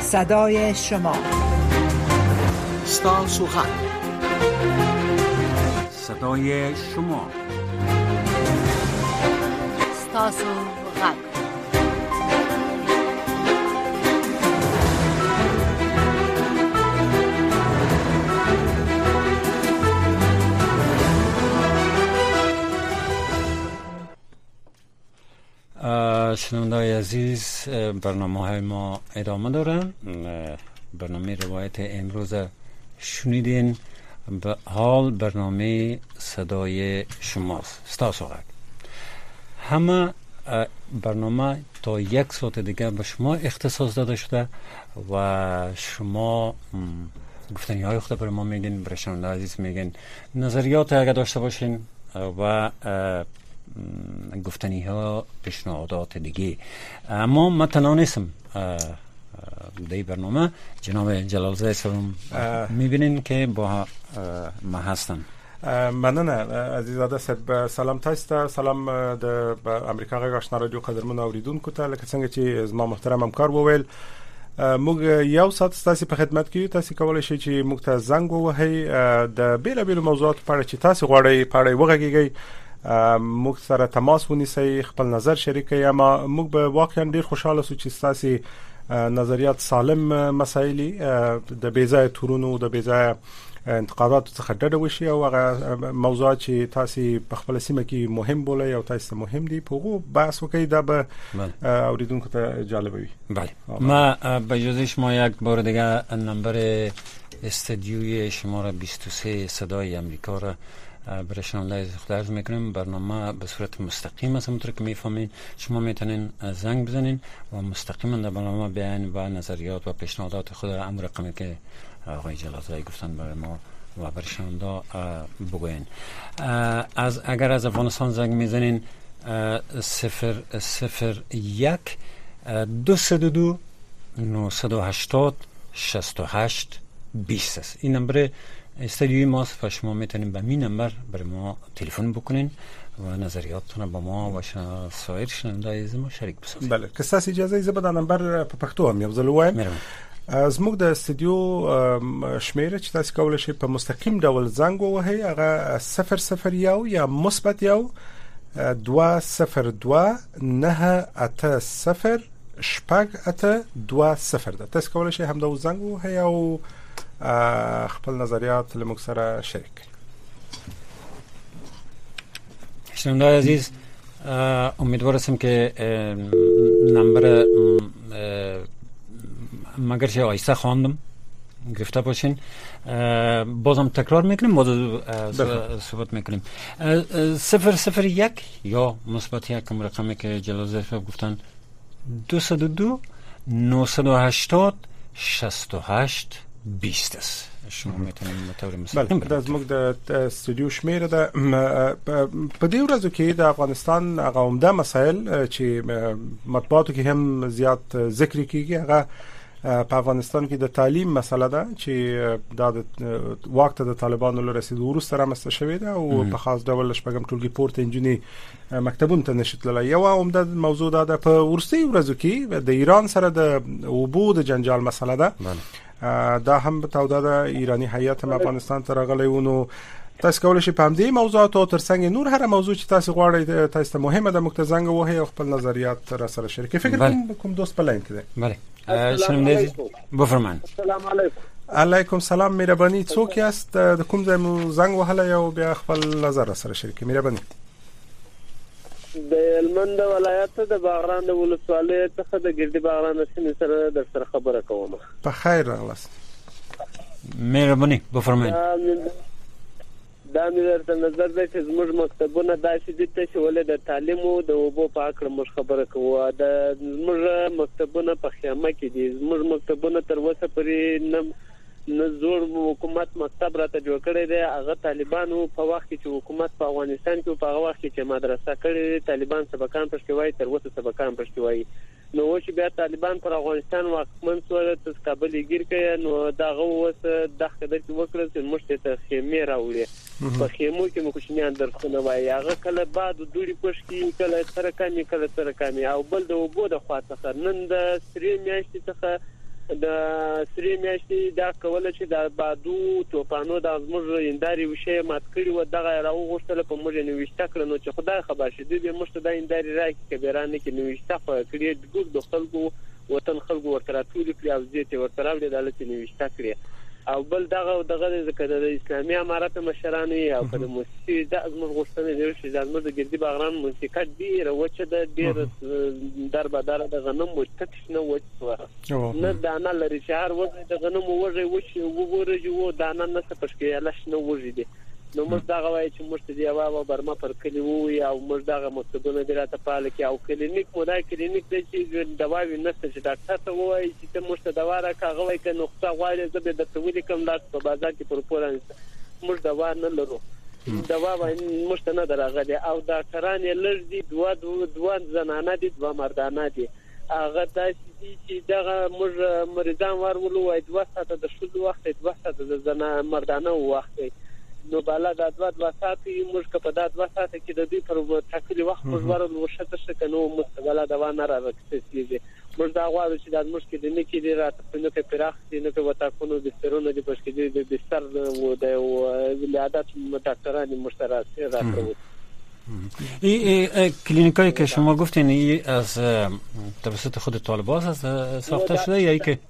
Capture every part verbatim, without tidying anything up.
صدای شما. ستاسو غږ، صدای شما. ستاسو غږ. شنونده‌های عزیز، برنامه های ما ادامه دارن. برنامه روایت امروز شنیدین، به حال برنامه صدای شماست. ستاسو غږ. همه برنامه تا یک ساعت دیگه به شما اختصاص داده شده و شما گفتنی های خود برای ما میگین، برای شنونده عزیز میگین، نظریات اگر داشته باشین و گفتنی ها، پیشنهادات دیگه. اما من تنها نیستم در برنامه. جناب جلالزاده سلام میبینین که با ما هستن. مننه عزیزاده صاحب. سلام تاسو، سلام د امریکا غږ آشنا رادیو قدرمن اوریدونکو ته. لکه څنګه چې زما محترم همکار وویل، موږ یو ساعت ستاسو په خدمت کې. تاسو کولای شئ چې موږ ته زنګ ووهئ د بیل بیل موضوعات په اړه چې تاسو غواړئ په اړه وغږیږئ، موږ سره تماس ونیسئ، خپل نظر شریکئ. اما موږ به واقعا ډیر خوشاله سو چې تاسو نظریات سالم مسایلی د بیځای تورونو د بیځای انتقادات څخه ډډه وشي او هغه موضوعات چې تاسو په خپل سیمه کې مهم بولئ او تاسو مهم دي په هغه بحث وکړئ. دا به اوریدونکو ته جالب وي. بله. ما به اجازه شما یک بار دیگه نمبر استودیوی شماره بیست و سه صدای امریکا را برای شنونده خود عرض میکنیم. برنامه به صورت مستقیم است، همونطور که میفهمین. شما میتونین زنگ بزنین و مستقیما در برنامه بیان و نظریات و پیشنهادات خود را امر رقمی که آقای جلالزاده گفتن برای ما و برای شنونده بگوین. از اگر از افغانستان زنگ میزنین صفر صفر یک دو صد و دو نهصد و هشتاد شصت و هشت بیست است. این نمبر استودیوی ماست و شما میتونین به این نمبر برای ما تلفن بکنین و نظریاتتون با ما و سایر شنونده‌های عزیز ما شریک بسازین. بله. که تاسو اجازه یې زبر د نمبر په پښتو هم یو ځل وایم. زموږ د استودیو شمیره چې تاسو کولای شئ په مستقیم ډول زنګ ووهئ، هغه صفر صفر یو یا مثبت یو دوه صفر دوه نه اته صفر شپږ اته دوه صفر ده. تاسو کولای شئ همدا زنګ ووهئ او خپل نظریات له موږ سره شریک کړئ. شنونده‌های عزیز، امیدوار هستم که نمبر مگر چه آیسته خواندم گرفته باشین. بازم تکرار میکنیم، باز صحبت میکنیم. صفر صفر یک یا مثبت یک رقمی که جلالزاده گفتن دو صد و دو نهصد و هشتاد شصت و هشت بیست است. شما میتونید مطور مستقیم بله. از موږ د استودیو شمیره ده. په دې ورځو کې د افغانستان هغه عمده مسایل چې مطبوعاتو کې هم زیات ذکر کیږي، هغه په افغانستان کې د تعلیم مسله ده چې د وخت د طالبانو له رسیدو وروسته رامنځته شوې ده او په خاص ډول شپږم ټولګي پورته انجینری مکتبونو ته نشي تللی. یو عمده موضوع ده په ورستي ورځو کې د ایران سره د اوبو د جنجال مسله ده. دا هم توده ده. ایرانی هیئت هم افغانستان ته راغلی و. نو تاسو کولای شئ په همدې موضوعات او ترڅنګ نور هر موضوع چې تاسو غواړئ تاسو ته مهمه ده موږ ته زنګ ووهئ او خپل نظریات را سره شریک کړئ. فکر کوم کوم دوست په لاین کې دی. بله. شنونده بفرمایئ. السلام علیکم. علیکم سلام. مهرباني. څوک یاست؟ د کوم ځای مو زنګ وهلی او بیا خپل نظر را سره شریک کړئ؟ مهرباني. د هلمند ولایت د باغران د ولسوالۍ څخه د ګردی باغران سیمې سره در سره خبره کوم. په خیر راغلاست. مهرباني بفرمایئ. دا مې درته نظر دی چې زموږ مکتبونه داسې دي چې ولې د تعلیم او د اوبو په اړه موږ خبره کوو. د زموږ مکتبونه په خیمه کې دي. زموږ مکتبونه تر اوسه پورې نه نه زور حکومت مکتب راته جوړ کړی دی. هغه طالبانو په وخت کې چې حکومت په افغانستان کې په هغه وخت کې چې مدرسه کړې، طالبان سبقان پښتو وایي، تر اوسه سبقان پښتو وایي. نو چې بیا طالبان پر افغانستان واکمن شول، تاسو کابل گیر کړي، نو داغه وس د خدای په وکړه چې مشته ته خیمه راوړي. په خیمو کې مو کوچنیان درسونه وایي. هغه کله بعد دوړي پښکی، کله ترکانی، کله ترکانی او بل د وبو د خواته نن د سری میاشتې څخه د سری میاشتې دا کوله چې د بادو توپانو د زموږ انداري وشي مات کړي و دغه راوغښتل په موږ نوښت کړ نو چې خدای خبر شي دوی مشت د انداري راکې کبیرانه کې نوښت کړی د ګور د خلکو وطن خلکو ورته ټول کړی او زیته ورته راوړي د لته نوښت کړی او بل دغه دغه ذکر د اسلامي امارات مشرانو او د موسیقي د زموږ غوښتنه دی چې د زموږ د ګردی باغران موسیقي ډیر وچه د ډیر دربدار د غنم وچتش نه وچه نه دانا لري شهر وځي د غنم وځي وچ وګورځي و دانا نه څه پښکې لاش نه وځي دي نو موږ دا غواړي چې موږ دی واو برما پر کلی وو او موږ دا مستدونه دی راته پاله کې او کلینیک مو دا کلینیک دی چې دواوی نشته چې ډاکټر ته وایي چې موږ دوا راکاغه وایي که نقطه غواړي زه به د تولیل کوم لاس په بازار کې پر پوران موږ دوا نه لرو دوا موږ نه دراغلي او ډاکټران یې لږ دي دوه دوه زنانه دي دوه مردانه دي هغه داسې چې دغه موږ مریضان ورولو وای دوه ساعته د شلو وخت دوه ساعته د زنانه مردانه وخت نو بالا د دوه دوه ساعتې موږ په دا دوه ساعته کې د دې پر ټاکلي وخت موږ ورول وشته چې نو مستقبل دا و نه راځي موږ دا غواړو چې د موږ کې د نکې دی راته نو کې پراخ دي نو کې وتا کو نو د سترونو د پښکې د بستر و د ولادت ډاکټران مشترک راکړو این کلینیکایی که شما گفتین این از توسط خود طالبان است ساخته شده یا ای که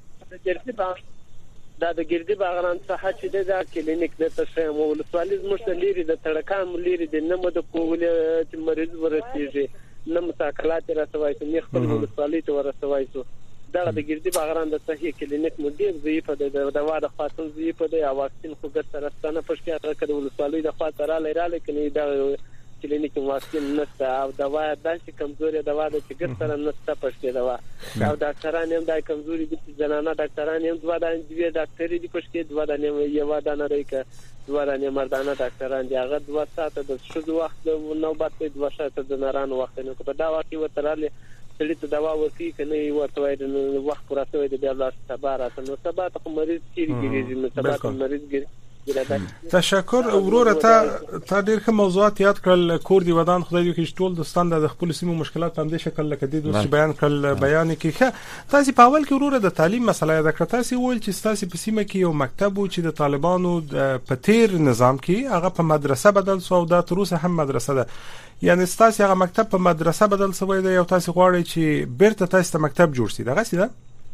دا د ګردی باغران څخه چې د کلینیک د تشریح ولسوالۍ زموږ لري د تړکان لري د نمو د کول چې مریض ورسیږي نم مساکلات رسوي ته نه خپل ولسوالۍ ته ورسوي سو دا د ګردی باغران د صحیح کلینیک مدیر ضعیف د دوا د خاطر ضعیف د واکسین خو ګر سره پښکې راکړه د ولسوالۍ د خاطر را لري کني دا کلینیک واکسین نشته او دوا داسې کمزوري دوا د چې ګر سره نشته پښکې دوا او ډاکټران هم د کمزوري دي زنانه ډاکټران هم دوا د انجوی ډاکټري دي پښکې دوا د یو د نه ریکه دوا د مردانه ډاکټران دی هغه دوا ساعته د شود وخت نوبت دوا ساعته د ناران وخت نو په دا وخت وتراله سړي ته دوا ورکړي کني ورته وایي وخت پراته وي د بیا لاس سبا راته نو سبا ته مریض کیږي نو سبا ته مریض ګرځي تشکر وروره تا تا ډیر ښه موضوعات یاد کړل کور دی ودان خدای دې کې ټول دوستان د خپل سیمو مشکلات هم دې شکل لکه دې دوست بیان کړل بیان کې ښه تاسو په اول کې وروره د تعلیم مسله یاد کړه تاسو ویل چې تاسو په سیمه کې یو مکتب و چې د طالبانو په تیر نظام کې هغه په مدرسه بدل شو او دا تر اوسه هم مدرسه ده یعنی تاسو هغه مکتب په مدرسه بدل شوی دی او تاسو غواړئ چې بیرته تاسو ته مکتب جوړ شي دغه څه ده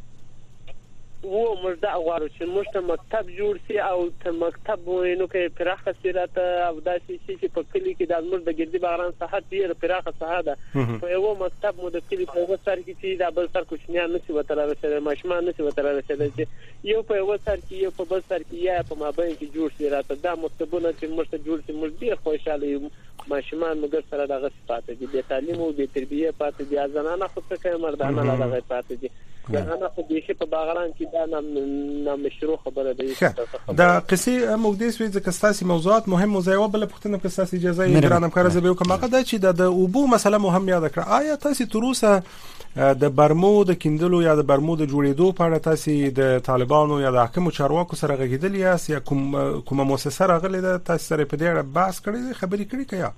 و موږ دا غواړو چې موږ ته مکتب جوړ شي او ته مکتب وینو کې پراخه سیرت او داسې چې په کلی کې د موږ د ګردی باغران صحت ډیر پراخه صحه ده په یو مکتب مو د کلی په یو سر کې چې دا بل سر کوچنیان نشي وتره رسېدل ماشومان نشي وتره رسېدل چې یو په یو سر کې یو په بل سر کې یا په مابین کې جوړ شي راته دا مکتبونه چې موږ ته جوړ شي موږ ډیر خوشاله یو ماشومان موږ سره دغه صفات دي د تعلیم او د تربیه پاتې دي ځانانه خو څه مردانه لا دغه پاتې دي ځانانه خو د شي په باغران کې دا نام مشروع خبره ده دا قصې موږ دې سوي ځکه ستاسو موضوعات مهم او زیوا بل پښتنه کې ستاسو اجازه یې ګرانم کار زه به کوم هغه دا چې د اوبو مسله مهم یاد کړه آیا تاسو تروسه د برمو د کیندلو یا د برمو د جوړېدو په اړه تاسو د طالبانو یا د حکومت چارواکو سره غږیدل یا کوم کومه مؤسسه راغلي ده تاسو سره په دې اړه بحث کړی خبرې کړې کیا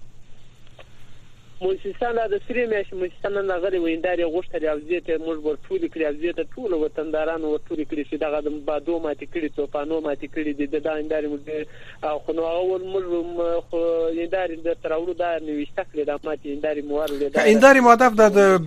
موسسانه د سری مېش موسسانه نغري وینداري غوښتل او زیته موږ ورټول کړی او زیته ټول وطندارانو ورټول کړی چې دغه د بادو ماتي کړی توپانو ماتي کړی د داینداري موږ او خو نو اول موږ خو ینداري د تراولو دا نوښت کړی د ماتي ینداري موارد د ینداري مهدف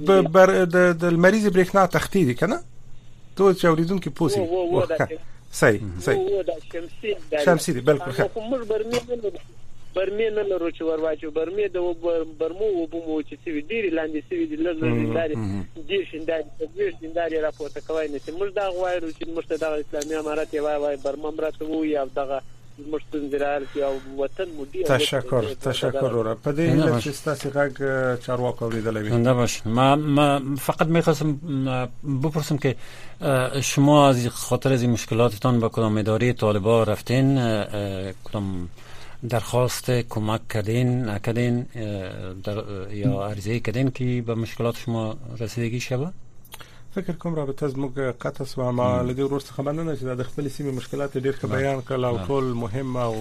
د د المریض برېښنا تختی دي کنه تو چې اوریدونکو پوسی صحیح صحیح شمسي دي بالکل موږ برمه برمه نه لرو چې ورواچو برمه د برمو وبمو چې سوي ډیر لاندې سوي د لږ لري ډیر شنداري د شنداري راپورته کوي نه چې موږ دا غواړو چې موږ د اسلامي امارات یې وای برمه مرته وي او دغه مستنزرال او وطن مدیر تشکر تشکر را په دې چې تاسو غږ چارواکو اوریدلې وي زنده باش ما ما فقط می‌خواستم بپرسم که شما از خاطر از مشکلاتتان با کدام اداره طالبان رفتین کدام درخواست کمک کردین نکردین در یا عرضه کردین که به مشکلات شما رسیدگی شوه فکر کوم رابطه از موږ قطع سو ما لدی ورسته خبرنه نه چې د خپل سیمه مشکلات ډیر ښه بیان کړل او ټول مهم او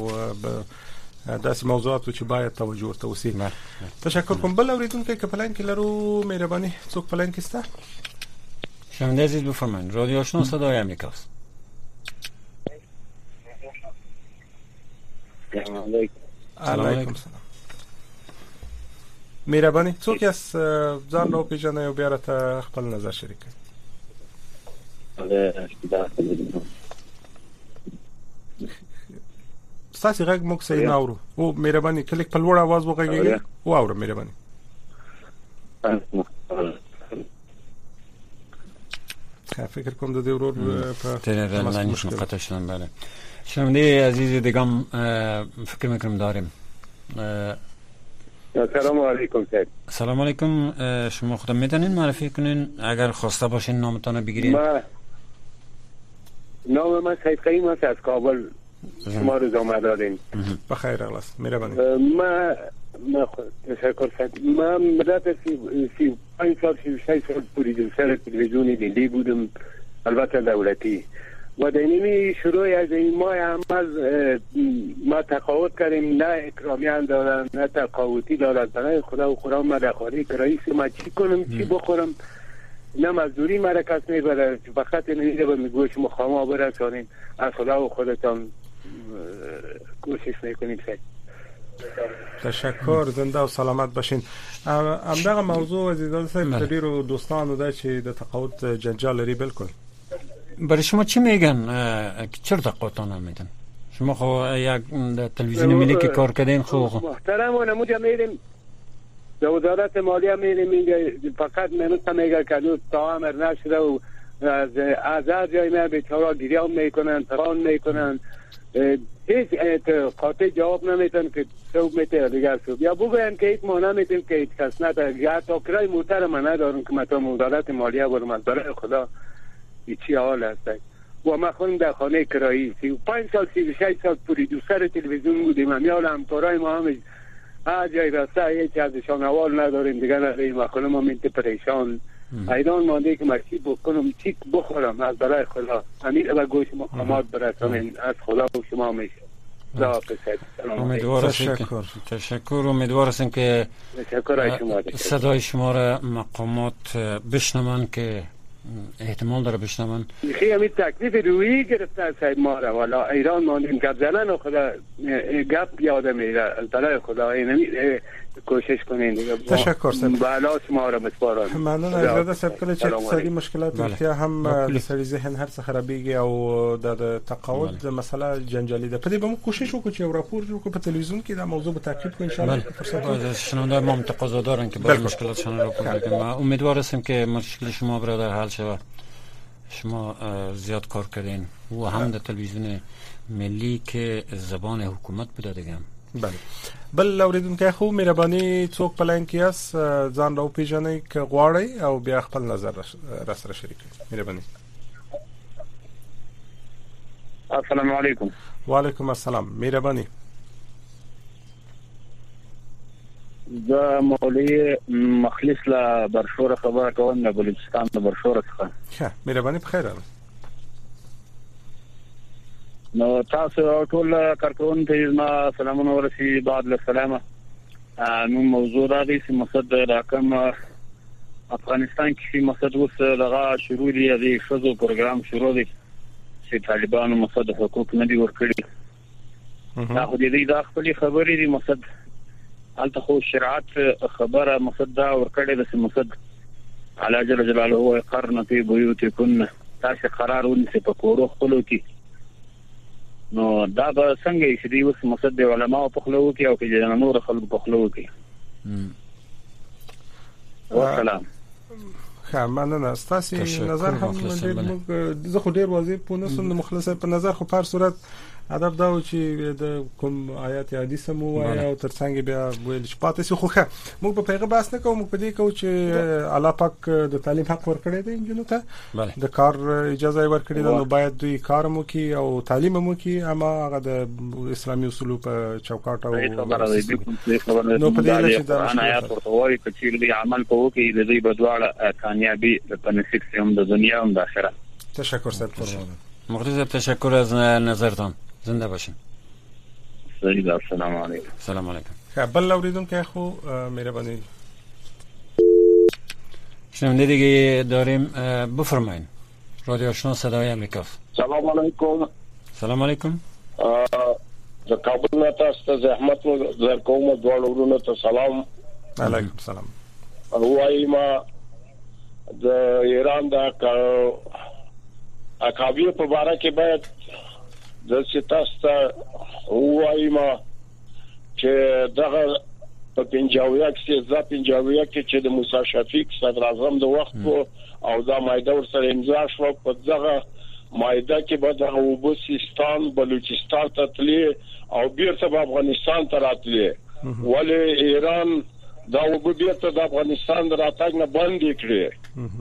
داسې موضوعات چې باید توجه ورته وسی تشکر کوم بل اوریدونکو کپلان کې لرو مهرباني څوک پلان کې ستا شنونده عزیز بفرمایید. رادیو آشنا صدای امریکاست. علیکم سلام. مهرباني څوک یاست ځان نو پیژنئ او بیا راته خپل نظر شریک کړئ. ستاسو غږ موږ صحیح نه اورو. او مهرباني کله په لوړ आवाज وغږیږئ او اورو مهرباني. فکر کوم د دې ورور په تلفن مشکل شدن. بله شنونده عزیز دیگم فکر میکنم داریم. سلام علیکم سید. سلام علیکم. شما خودم میتونین معرفی کنین اگر خواسته باشین نامتان بگیرین؟ ما نام من سید قیم است از کابل. شما روز آمد دارین. بخیر اغلاس مهربانی. ما ما تشکر سید. من مدت سی پنج سال سی شش سال پرودوسر تلویزیونی ملی بودم، البته دولتی. و در اینمی شروع از این ماه عمل ما تقاوت کردیم، نه اکرامیان دارن نه تقاوتی دارن. برای خدا و خدا ما در خواهی کراییسی ما چی کنم چی بخورم، نه مزدوری مرا کس میبره، فقط نمیده به میگوش مخاما برسانیم. از خدا و خودتان کوشش میکنیم سید. تشکر. زنده و سلامت باشین. همدغه موضوع عزیزان صاحب ډیرو دوستانو دا چې د تقاوت جنجال لري بالکل. برای شما چی میگن؟ چرا تقاوتان میدن؟ شما خو یک تلویزیون ملی که کار کردین خو محترم و نموجه میریم در وزارت مالیه میریم میگه فقط منوستا میگه که تا امر نشده و از از هر جای نه بیچارا گریان میکنن تران میکنن، هیچ قاطع جواب نمیتن که سوب میته دیگر سوب یا بگوین که هیچ ما نمیتیم که هیچ کس نده. یا تا کرای موتر ما ندارم که متا وزارت مالیه برم. از برای خدا چی حال هست و ما خودم در خانه کرایی سی و پنج سال سی و شش سال پرودوسر تلویزیون بودیم. همیال همکارای ما هم هر جای راسته هیچ ازشان حوال نداریم دیگه نداریم و خودم هم اینت پریشان ایران مانده که من چی بکنم چی بخورم. از برای خدا امیر و گوش مقامات برسانیم. از خدا و شما میشه. امیدوار هستیم که تشکر. امیدوار هستیم که صدای شما را مقامات بشنون که احتمال داره بشنون. خیلی همین تکلیف روی گرفتن سید ما را والا ایران ماندیم گپ زنن و خدا گپ یادم میره. برای خدا اینمی کوشش کنین دیگه. تشکر سید. بالا شما را مسپارم. ممنون از زیاده سید. کله چې اقتصادي مشکلات ورتیا هم د سړي ذهن هر څه خرابېږي او د تقاعد مسله جنجالي ده. په دې به موږ کوشش وکړو چې یو راپور جوړ کړو په تلویزیون کې دا موضوع به تعقیب کړو ان شاء الله. فرصت شنونده ما هم تقاضا دارن که باید مشکلاتشان را راپور بگیم. امیدوار هستیم که مشکل شما برادر حل شود. شما زیاد کار کردین و هم در تلویزیون ملی که زبان حکومت بوده دیگه. بله. بل اوریدونکو خو مهرباني څوک پلان کې اس ځان راو پیژنئ ک غواړئ او بیا خپل نظر را سره شریک کړئ. مهرباني. السلام علیکم. وعلیکم السلام. مهرباني. دا مولوی مخلص لا برشور خبره کوم نه بلوچستان د برشور څخه. ښه مهرباني په خیر راغلی. نو تاسو ټول کارکونکو ما سلامونه ورسي بعد له سلامه. نو موضوع را دي چې مقصد راکم افغانستان کې مقصد اوس لغه شروع دي د شوزو پروګرام شروع دي چې طالبانو مقصد حقوق نه دي ورکړي. دا خو دې د خپل خبرې دي مقصد الته خو شریعت خبره مقصد دا ورکړي د مقصد علی جل جلاله هو قرن فی بیوتکن. تاسو قرار ونیسئ په کورو خپلو کې. نو دا به څنګه چې دی اوس مقصد د علماء په خلو کې او کې د نور خلکو په خلو کې. والسلام. ښه مننه. ستاسو نظر هم ډېر موږ زه خو ډېر واضح پونه سم د مخلص په نظر خو په صورت ادب دا و چې د کوم آیات حدیث مو وایي او ترڅنګ بیا ویل چې پاتې سو. خو ښه موږ په پیغه بحث نه کوو. موږ په دې کوو چې الله پاک د تعلیم حق ورکړی دی انجونو ته د کار اجازه ورکړې ده. نو باید دوی کار مو کوي او تعلیم مو کوي اما هغه د اسلامي اصولو په چوکاټ او نو په دې چې دا آیات ورته وایي چې دې عمل کوو کې د دې بدواله کامیابی په نصیب هم د دنیا هم د آخرت. تشکر سید فرمودن. مخلص تشکر از نظرتان. زنده باشین. السلام علیکم. سلام علیکم. بل اوریدونکو خو مهرباني. شنونده دیگه داریم، بفرمایید. رادیو آشنا صدای امریکا. سلام علیکم. سلام علیکم. د کابل نه تاسو ته زحمت ورکوم، دوه ورونو ته سلام. علیکم سلام. وایم د ایران د اکابیر په اړه کې باید د سیاست وایم چې دغه په پنځاویا کې ځا پنځاویا کې چې د موسی شفیق صدر اعظم د وخت او دا مایده ورسره امضا شو، په دغه مایده کې به د وبوسستان بلوچستان ته تللی او بیرته په افغانستان ته راتلی، ولی ایران دا وبو بیرته د افغانستان د راتګ نه بند کړی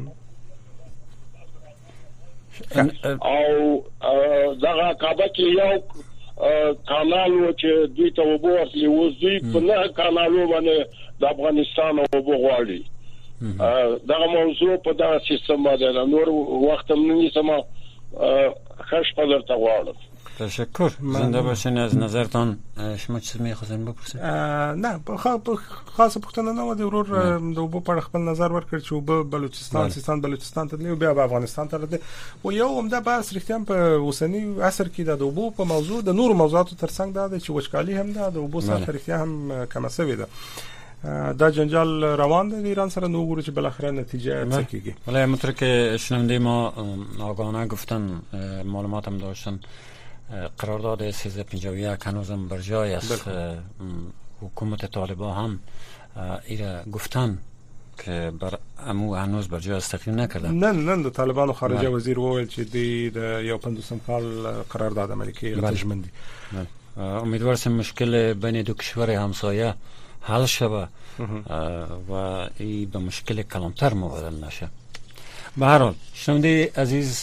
او دغه کابه کې یو کانال و چې دوی ته وبو ورسلی، اوس دوی په نه کانالو باندې د افغانستان وبو غواړي. دغه موضوع په دغه سیستم باندې نور وخت هم نه سم خش په درته غواړم. تشکر. زنده باشین. از نظرتان شما چیز می‌خواستین بپرسید؟ نه خاصه پوښتنه نه و د ورور د وبو په خپل نظر ورکړ چې وبو بلوچستان سیستان بلوچستان ته دی او بیا په افغانستان ته راځي او یو همدا بحث رښتیا په اوسنی عصر کې د وبو په موضوع د نور موضوعاتو ترڅنګ دا چې وچکالي هم ده، د وبو سره رښتیا هم کم شوی ده. دا جنجال روان ده ایران سره، نو ګورو چې بل اخر نتیجه څه کیږي. ولی همونطور که شنونده ما آگاهانه گفتن، معلومات هم داشتن، قرارداد سیزده پنجاه و یک هنوزم بر جای است. حکومت طالبان هم ایره گفتن که بر امو هنوز بر جای استقرار نکردن. نه نه د طالبانو خارجه وزیر وویل چې دی د یو پنځوسم کال قرارداد عملی کوي لازم دي. امیدوارم مشکل بین دو کشور همسایه حل شوه و ای به مشکل کلانتر مبدل نشه. به هر حال شنونده عزیز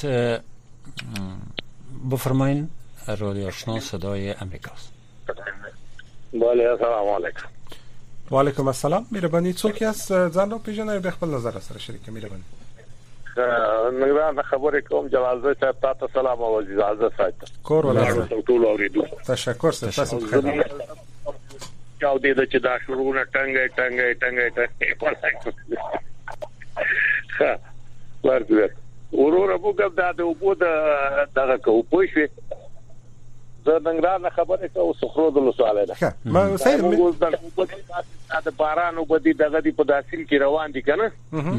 بفرمایین. رادیو آشنا صدای امریکاست. بله السلام علیکم. و علیکم السلام. مهربانی څوک یاست؟ ځان را پیژنئ، به خپل نظر سره شریک مهربانی. نګران خبرې کوم جلال زوی صاحب، تاسو سلام او عزیز عزت ساتل. کور ولا ټول اوریدو. تشکر سره تاسو خیر. چاو دې د چې دا شروعونه ټنګي ټنګي ټنګي ټنګي ها ورته ورور ابو ګب دا د وبو د دغه کو پوښي د ننګرهار خبره کو سخرو د لسواله ده. ما صحیح موږ د باران وبدي دغه دی په داسین کې روان دي کنه.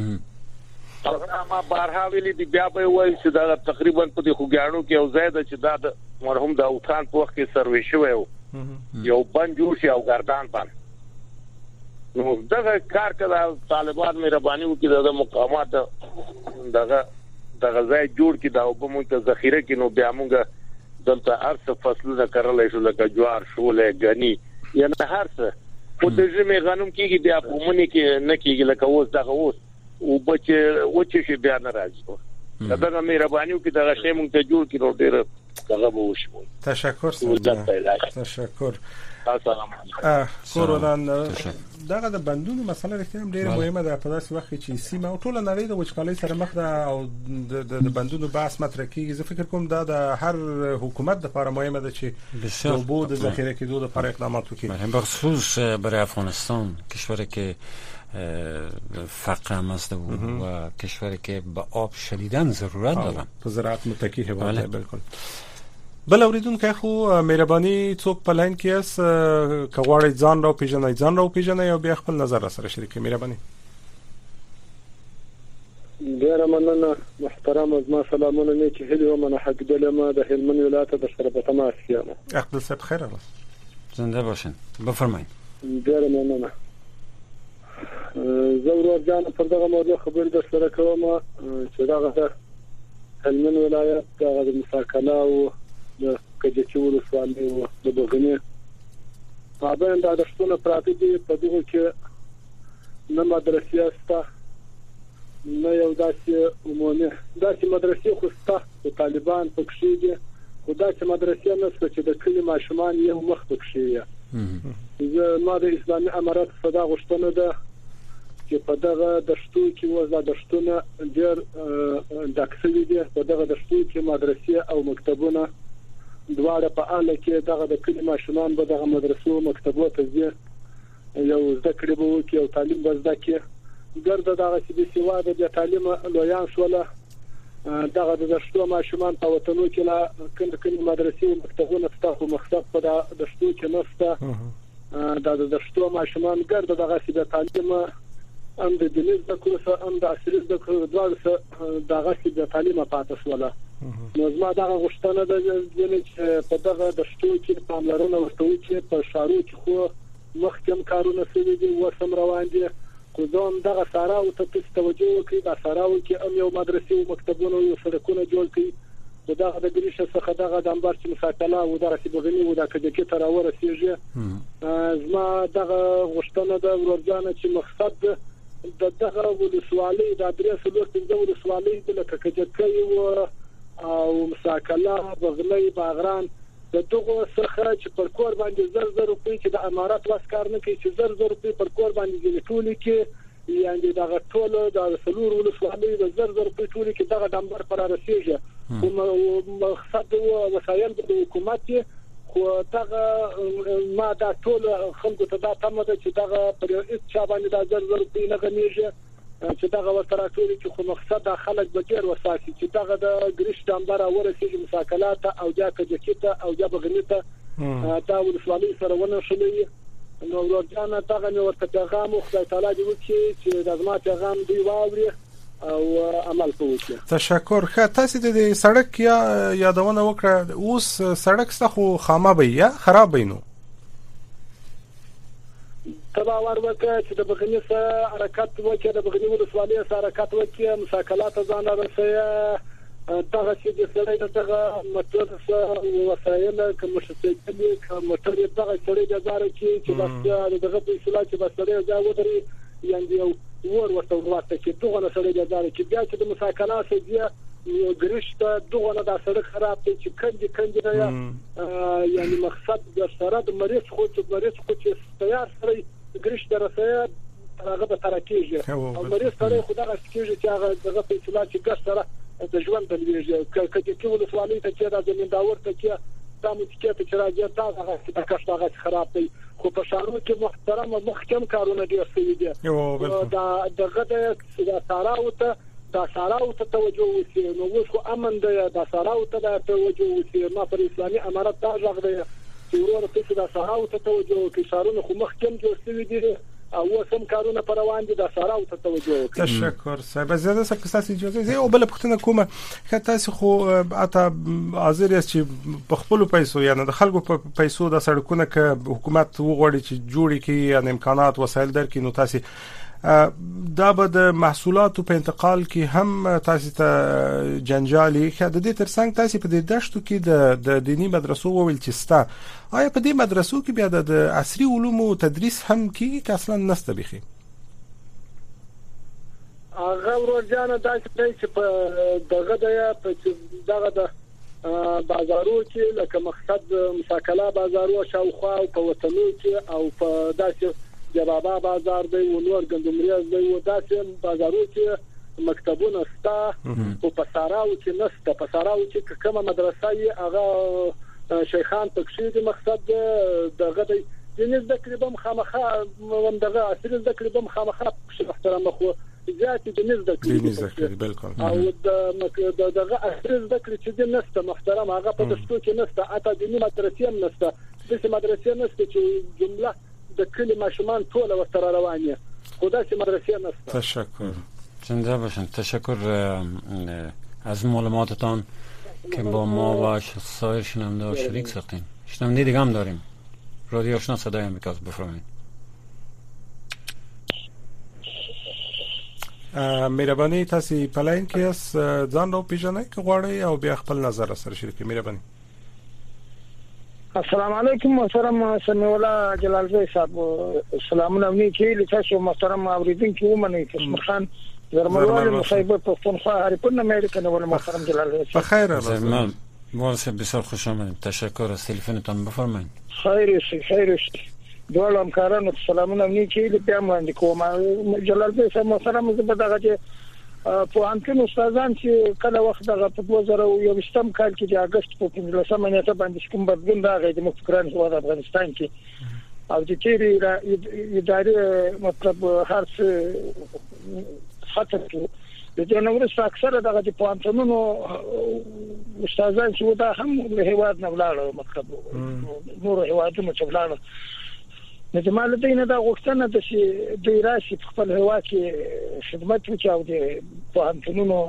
ما بارها ویلي دی بیا به وایي چې دا تقریبا په دې خوګانو کې او زیاده چې دا د مرحوم داوود خان په وخت کې سروي شوی و، یو بند جوړ شي او ګردان باندې نو دغه کار کړه طالبان مهرباني وکړي د مقامات دغه دغه ځای جوړ کړي دا په موږ ته ذخیره کې، نو بیا موږ دلته ارڅ فصلونه کړل شو لکه جوار شولې غني یا نه هرڅ په دې ژمه غنوم کېږي بیا په مونږ کې نه کېږي لکه اوس دغه اوس او بچ او چې بیا نه راځي. دا مهرباني وکړي دغه شی موږ ته جوړ کړو ډېر دغه به وشي. تشکر تشکر. السلام علیکم. کورولان دغه د بندونو مسله رښتیا هم ډیره مهمه ده په داسې وخت چې سیمه او ټول نړۍ د وچکالۍ سره مخ ده او د بندونو بحث مطرح کیږي. زه فکر کوم دا د هر حکومت لپاره مهمه ده چې د اوبو د ذخیره کېدو لپاره اقدامات وکړي، به خصوص برای افغانستان، کشوری که فقر هم است و کشوری که به آب شدیداً ضرورت دارن، په زراعت متکی هیواد ده. بالکل. بل اوریدونکو خو مهرباني څوک په لاین کې اس کغواړی ځان راو پیژنئ ځان راو پیژنئ او بیا خپل نظر سره شریک کړئ. مهرباني. ډیر مننه محترم، از ما سلامونه نه چې هلي ومنه حق دلمه د هلمند ولایت د شربت تماس کیامه. اقبل صاحب خیر الله. زنده باشین. بفرمایید. ډیر مننه. زه ورور جان پر دغه موضوع خبرې در سره کوم چې دغه هلمند ولایت دغه د مساکله او د کجچي ولسوالۍ او د بغنی مابین د دښتونو پراته دي. په دغه کې نه مدرسې شته، نه یو داسې عمومي داسې مدرسې خو شته چې طالبان پکښې دي، خو داسې مدرسې نشته چې د کلي ماشومان یو مخ پکښې وي. زه ما د اسلامي امارات صدا غوښتنه ده چې په دغه دښتو کې وزا دښتونه ډېر ډک شوي دي، په دغه دښتو کې مدرسې او مکتبونه دواړه په اړه کې دغه د کلي ماشومان به دغه مدرسو مکتبو ته ځي، یو زده کړې به وکړي او تعلیم به زده کړي. ګرد دغه چې د سیواده د تعلیم لویان شول دغه د دشتو ماشومان په وطنو کې لا کند کند مدرسې او مکتبونه ستاسو مقصد په د دشتو کې نشته دا د دشتو ماشومان ګرد دغه چې د تعلیم ام د دیني د کورس ام د عصري د کورس دغه چې د تعلیم پاتې شول نو زما دغه غوښتنه ده چې په دغه دشتو کې پاملرنه وشو چې په شارو کې خو مخکم کارونه سوي دي او سم روان دي کوم دغه ساراو ته توجه وکړي دا ساراو کې ام یو مدرسې او مکتبونه او سړکونه جوړ کړي او دغه د ګریشه څخه دغه د انبار چې مساکله او دغه چې بغنی او د کډکی تر ورسیږي زما دغه غوښتنه ده ورځانه چې مقصد د دغه ولسوالۍ د ادرس لوستل د ولسوالۍ د کډکی او مساکله بغلی باغران د دغه څخه چې پر کور باندې زر زر روپۍ چې د امارات واسکار نه کوي چې زر زر روپۍ پر کور باندې د ټولي کې یعنی دغه ټول د سلور ولسوالۍ د زر زر روپۍ ټولي کې دغه دمبر پر رسیږي او مقصد او وسایل د حکومت خو دغه ما دا ټول خلکو ته دا تمه ده چې دغه پر هیڅ چا باندې د زر زر روپۍ نه غنیږي چې دغه ورته ټولي کې خو مقصد د خلک بچیر وساتي چې دغه د ګریش دمبر ورسیږي مساکلات او جا کجکیته او جا بغنیته دا ولسوالۍ سره ونه شلې نو ورځانه دغه نو ورته پیغام خدای تعالی دې وکړي چې د زما پیغام دی واوري او عمل کوي. تشکر. خه تاسو د سړک یا یادونه وکړه اوس سړک څخه خامه به یا خراب وینو تبا ور وکړه چې د بغنی سره حرکت وکړي د بغنی ولسوالۍ سره حرکت وکړي مساکلات ځان رسې دغه چې د سړی دغه موټر سره وسایل کوم شتې کوم موټر دغه سړی د زاره کې چې بس دغه په اصلاح چې بس سړی ځا ودري یعنی ور ورته ورته چې دغه سړی د زاره کې بیا چې د مساکلات سره ګریشته دغه د سړک خراب دي چې کندي کندي نه یعنی مقصد د سره د مریض خو چې مریض خو چې تیار سره ګریش درسه هغه د ترکیږي او مریض سره خدای کېږي چې هغه دغه په اصلاح کې ګس سره د ژوند د لویږي کله چې ټول سوالې ته چې د زمینداور ته کې تاسو چې چې راځي تاسو هغه د کښت هغه خراب دی خو په شهرونو کې محترم محکم کارونه دي سوي دي دا دغه د ساراو ته د ساراو ته توجه وسی نو اوس خو امن دی د ساراو ته توجه وسی ما پر اسلامي امارت ته ځغ دی چې ورته چې د ساراو ته توجه وکړي شهرونه خو مخکم جوړ شوي دي او سم کارونه پر روان دي د ساراو ته توجه وکړي. تشکر صاحب زیاده سکساس اجازه زه او بل پختنه کومه که تاسو خو اته حاضر یاست چې په خپل پیسو یا د خلکو په پیسو د سړکونه ک حکومت وغوړي چې جوړي کی یا امکانات وسایل درکې نو تاسو دا به د محصولاتو په انتقال کې هم تاسو ته جنجالي خد د دې ترڅنګ تاسو په دې دشتو کې د دینی مدرسو ویل چې ستا آیا په دې مدرسو کې بیا د عصري علومو تدریس هم کیږي که اصلا نسته بخي هغه ورځانه داسې چې په دغه د دغه د بازارو کې لکه مقصد مساکله بازارو شاوخوا او په وطنو کې او په داسې جوابا بازار دی او نور ګندمریاز دی او داسې بازارو کې مکتبونه ستا او په ساراو کې نسته په ساراو کې کومه مدرسه یې هغه شیخان پکښې د مقصد دغه دی د تقریبا خامخا دغه اصل تقریبا خامخا محترم خو زیات د نس د بالکل او د دغه اصل ذکر چې د نسته محترم هغه په دستو کې نسته اته د مدرسې نسته د مدرسې نسته چې جمله د کلی ماشومان ټول ورته روانه خدا چې مدرسې نسته. تشکر. زنده باشین. تشکر از معلوماتتان که با ما و سایر شنونده شریک ساختین. شنونده دیگه هم داریم. رادیو آشنا صدای آمریکا بفرمایید. مهرباني تاسو په لاین کې اس ځان رو پیژنئ که غواړئ او بیا خپل نظر سره شریک کړئ. مهرباني. السلام علیکم محترم سمیع الله جلال زئی صاحب سلامونه ونی کې لتاسو محترم اوریدونکو ومنئ کشمیر خان درموال مصیبت پښتونخوا هریپور امریکا نو محترم جلال زئی صاحب بخیر الله واسه بسیار خوش آمدید. تشکر از تلفنتان بفرمایید. خیر شي خیر شي دوه همکارانو سلامونه ونی کې لپاره باندې کوم جلال زئی صاحب محترم زه به دغه په انکن استادان چې کله وخت دغه په دوه زره یوویشتم کال کې د اگست په پنځلسمه نیټه باندې کوم بدلون راغی د مفکران هیواد افغانستان کې او چې چیرې اداري مطلب هر څه خطر کې د جنوري اکثره دغه د پانتونونو استادان چې دا هم له هیواد نه ولاړ مطلب نور هیوادونو چې ولاړ نو د مالدینه دا غوښتنه ده چې د راشي په خپل هیواد کې خدمت وکړي او د پانتونونو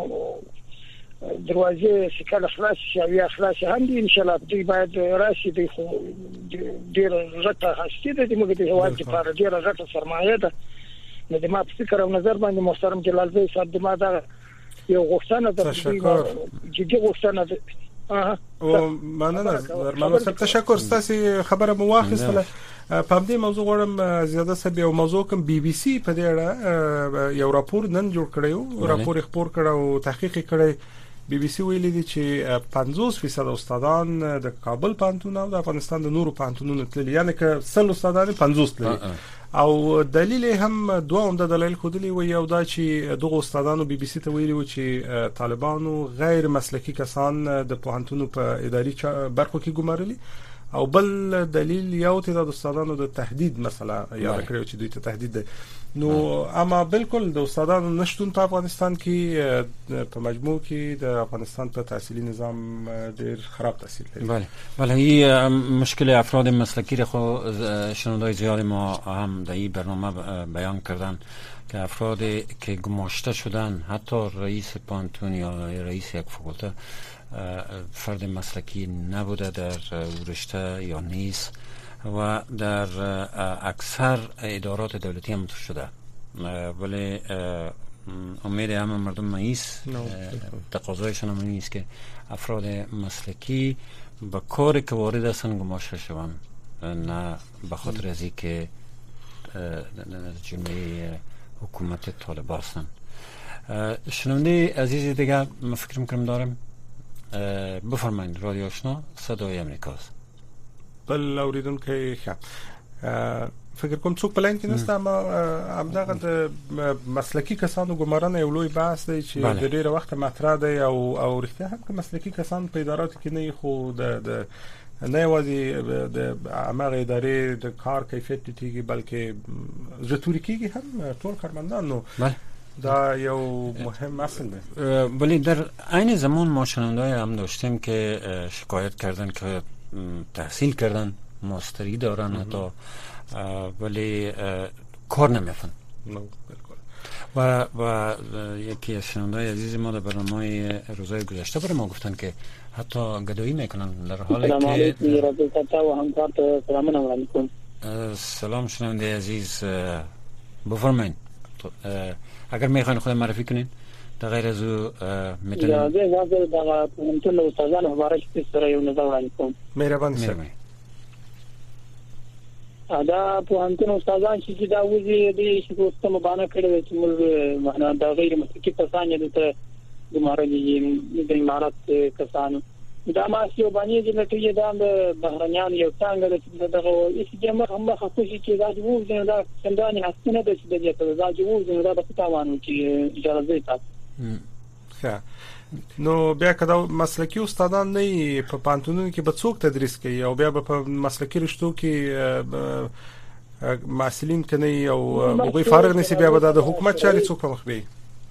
دروازه شکل خلاص شي او یا خلاص هم دي ان شاء الله دوی باید راشي د خو ډیر غټه هستی ده د موږ د هیواد لپاره ډیر غټه سرمایه ده نو د ما په فکر او نظر باندې محترم جلال زوی صاحب د ما دا یو غوښتنه ده چې د غوښتنه ده او مننه درمنو سب تشکر ستاسو خبره مو واخیستله په دې موضوع غواړم زیاده سبي او موضوع کوم بي بي سي په دې اړه یو راپور نن جوړ کړیو راپور خبر کړه او تحقیق کړی بي بي سي ویلي دي چې پنځوس فیصد استادان د کابل پانتون او د افغانستان د نورو پانتونونو تللی یعنی که سل استادان پنځوس تللی او دلیل هم دوه عمده دلایل خودلی و یو دا چې دغه استادانو بي بي سي ته ویلي و چې طالبانو غیر مسلکی کسان د پوهنتونو په اداري برخو کې ګمارلي او بل دلیل یو تعداد استادانو د تهدید مسله یاد کړو چې دوی ته تهدید ده نو اما بالکل د استادانو نشټون په افغانستان کې په مجموع کې د افغانستان په تحصیلي نظام ډیر خراب تاثیر لري. بله بله این مشکل افراد مسلکی را خو شنوندای زیاد ما هم در این برنامه بیان کردن که افرادی که گماشته شدن حتی رئیس پانتون یا رئیس یک فاکولته فرد مسلکی نبوده در رشته یا نیست و در اکثر ادارات دولتی هم شده ولی امید همه مردم ماییست تقاضایشان هم نیست که افراد مسلکی به کاری که وارد هستن گماشته شوند نه به خاطر از اینکه جمعه حکومت طالب هستن. شنونده عزیزی دیگه من فکر میکنم دارم بفرمایید رادیو آشنا صدای امریکاست. بل اوریدونکو ښه فکر کوم څوک پلان کې نسته اما همدغه د مسلکی کسانو ګمارنه یو لوی بحث دی چې د ډیره وخت مطرح دی او او رښتیا هم که مسلکی کسان په اداراتو کې نه خو د د نه یوازې د عمل ادارې د کار کیفیت ټیټیږي بلکې زړورتیا کېږي هم ټول کارمندانو دا یو مهم اصل ده. ولی در عین زمان ما شنونده‌ای هم داشتیم که شکایت کردن که تحصیل کردن ماستری دارن حتی ولی کار نمی‌کنن. و و یکی از شنونده‌های عزیز ما در برنامه روزهای گذشته برای ما گفتن که حتی گدایی میکنن در حالی که سلام شنونده عزیز بفرمایید اگر میخواین خود معرفی کنین در غیر از او میتونین یا زه زه د پوهنتون استادانو مبارک سره یو نظر وړاندې کوم. مهرباني سره دا پوهنتون استادان چې دا وځي د شکو ستم باندې کړی چې موږ معنا دا غیر مسلکی کسان دي ته د مارجي د امارات کسانو دا ما سیو باندې چې لټي دا د بهرنیان یو څنګه د دغه هیڅ جمع هم خصوصي چې دا جوړ دي دا څنګه حسنه د دې ته دا جوړ دي دا په تاوانو چې اجازه تاسو ښه نو بیا کدا مسلکی استادان نه په پانتونونو کې به څوک تدریس کوي او بیا په مسلکی رشتو کې مسلین کني او هغه فارغ نشي بیا به د حکومت چاري څوک په مخ بي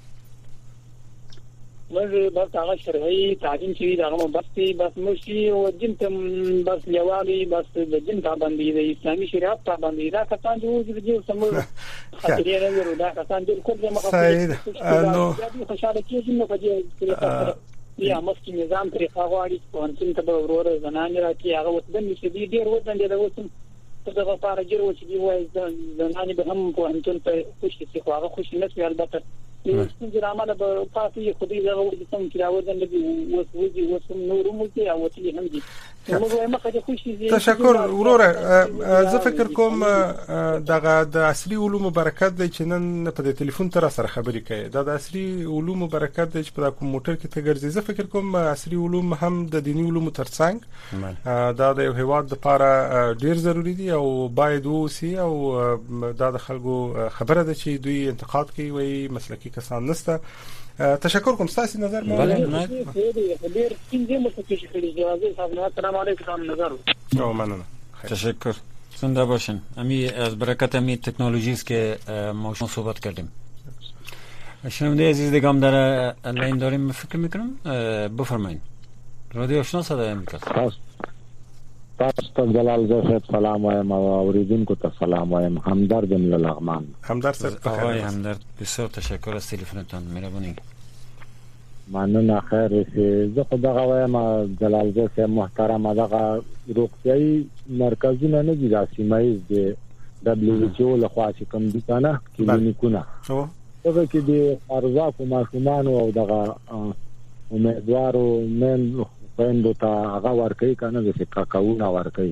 موږ بس هغه شرعي تعلیم چې دغه بس بس مشي او دین ته بس یوالي بس د دین پابندي د اسلامي شریعت پابندي دا کسان چې وځي سمول خاطرې نه ورو دا کسان د کوم مخه نو خوشاله کېږي نو په دې یا مسکی نظام طریقه غواړي پوهنتون ته به ورور زنان راکې هغه وسدن چې دې ډیر وزن دی دا وسم ته د لپاره جوړ چې دی وای زنان به هم پوهنتون ته خوشي چې خو هغه خوشي نه وي البته څنګه عمله به پاتې خو دې هغه د سم چې راوځن دي وسوځي وسم نور مو کې او تی هم دي تشکر وروره زه فکر کوم دغه د عصري علومو برکت دی چې نن په ټلیفون تر سره خبرې کوي دا د عصري علومو برکت دی چې په کمپیوټر کې ته ګرځي زه فکر کوم عصري علوم هم د دینی علومو ترڅنګ دا د هیواد لپاره ډیر ضروری دي او باید وسی او دا د خلکو خبره ده چې دوی انتقاد کوي وي مسلکی کسان نسته. تشکر کوم ستاسو نظر مو ډیر څنګه مو څه کړی جواب السلام علیکم نظر او مننه تشکر. زنده باشین. امی از برکت امی تکنولوژی است که ما شما صحبت کردیم. شنونده عزیز دیگه هم در لین داریم فکر میکنم. بفرمایید. رادیو آشنا صدای امریکا. تاسو ته جلال زه سلام وایم او اوریدونکو ته سلام وایم. همدرد ام لغمان. همدرد صاحب آقای همدرد بسیار تشکر از تلفنتان. مهربانی. مننه. خیر سي زه خو دغه وایم جلال زه سه محترم دغه روغتیايي مرکزونه نه دي د سیمایز دي دبليو ایچ او له خوا چې کوم دي کنه کلینیکونه دغه کې دي ارزاق ماشومان او دغه امیدوارو من پندو ته هغه ورکي کنه د کاکاونه ورکي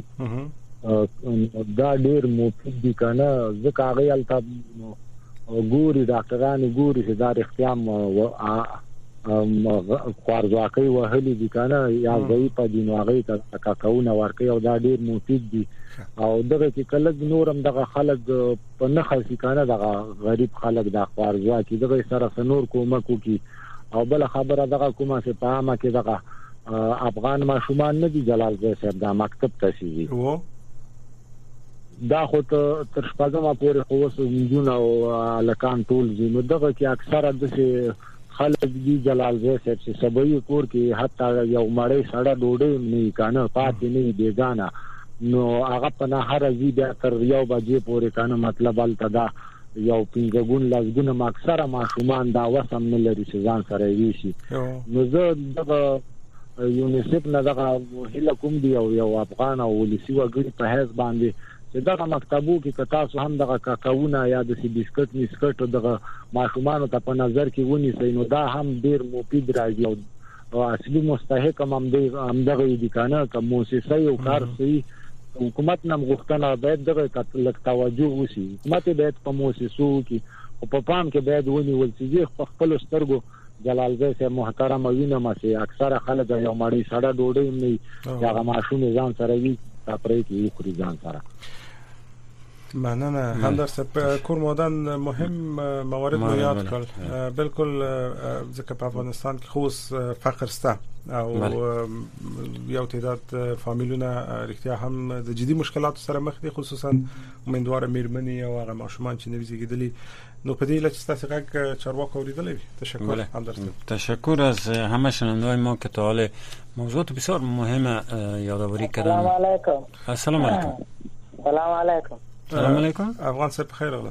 دا ډیر مفید دي کنه ځکه هغه الته ګوري ډاکټرانو ګوري چې دا اختیام خوارځواکي وهلي دي کنه یا ځای په دینو هغه ته کاکاونه ورکي او دا ډیر مفید دي او دغه چې کله نورم دغه خلک په نه خلک کنه دغه غریب خلک د خوارځواکي دغه سره نور کومک کوي او بل خبره دغه کومه چې په عامه کې دغه افغان ماشومان نه دي جلال زه صاحب دا مکتب تشي وو دا خو تر شپږمه پورې خو وسو او لکان ټول زینو دغه کې اکثره د خلک دي جلال زه صاحب چې سبوي کور کې حتی یو مړی سړی ډوډۍ نه کنه پاتې نه دی ځانه نو هغه په نه هر ځای بیا تر یو بجې پورې کنه مطلب الته دا یو پنځګون لږونه ماکثره ماشومان دا وسم نه لري چې ځان سره ویشي نو زه دغه یونیسف نه دغه هله کوم دی او یو افغان او ولسی وګړي په هیڅ باندې چې دغه مکتبو کې تاسو هم دغه کاکاونه یا د سی بسکټ میسکټ دغه ماشومان ته په نظر کې ونیسئ نو دا هم ډیر مفید راځي او اصلي مستحق هم هم دغه دي کنه کوم موسسه یو کار سي حکومت نم غوښتنه باید دغه لک توجه وشي حکومت باید په موسسو کې او په پام کې باید ونیول شي په خپل سترګو جلال زه سه محترم وینم چې اکثره خلک یو مړی سړی ډوډۍ نه یا ماشوم ځان سره وي تاسو کې یو خوري ځان سره مننه. همدرد صاحب کورمودان مهم موارد مو یاد کړل. بالکل ځکه په افغانستان کې خصوص فقر سته او یو تعداد فامیلونه رښتیا هم د جدي مشکلاتو سره مخ دي خصوصا امیدوار میرمنې او هغه ماشومان چې نوي زیږیدلي نو په دې لچ تاسو غږ چارواکو اوریدلې. تشکر همدرد صاحب. تشکر از همه شنوندگان ما که تا حال موضوعات بسیار مهمه یادآوری کردن. السلام علیکم. السلام علیکم. سلام علیکم. سلام علیکم. افغان صاحب خیر اوله.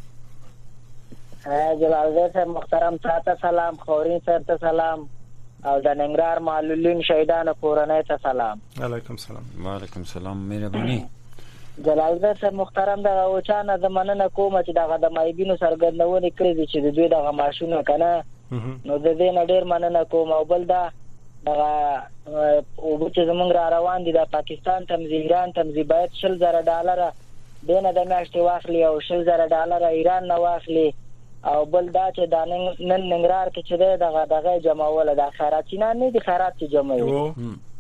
جلال زه صاحب محترم تاسو سلام خورین صاحب ته سلام او د ننګرهار معلولین شهیدانو کورنۍ ته سلام. علیکم سلام. وعلیکم سلام. مهرباني. جلال زه صاحب محترم دغه اوچانه د مننه کوم چې دغه د مایبینو سرګندونه کړې چې د دوی دغه ماشونه کنه نو د دې نه ډیر مننه کوم او بل دا دغه او چې زمونږ را روان دي د پاکستان تمزیران تمزیبایت شل زره ډالر دنه د میاشتې واخلي او شل زره ډالر ایران نه واخلي او بل دا چې د نن ننګرهار کې چې دغه دغه جمعول د خیرات نه نه دي خیرات چې جمعوي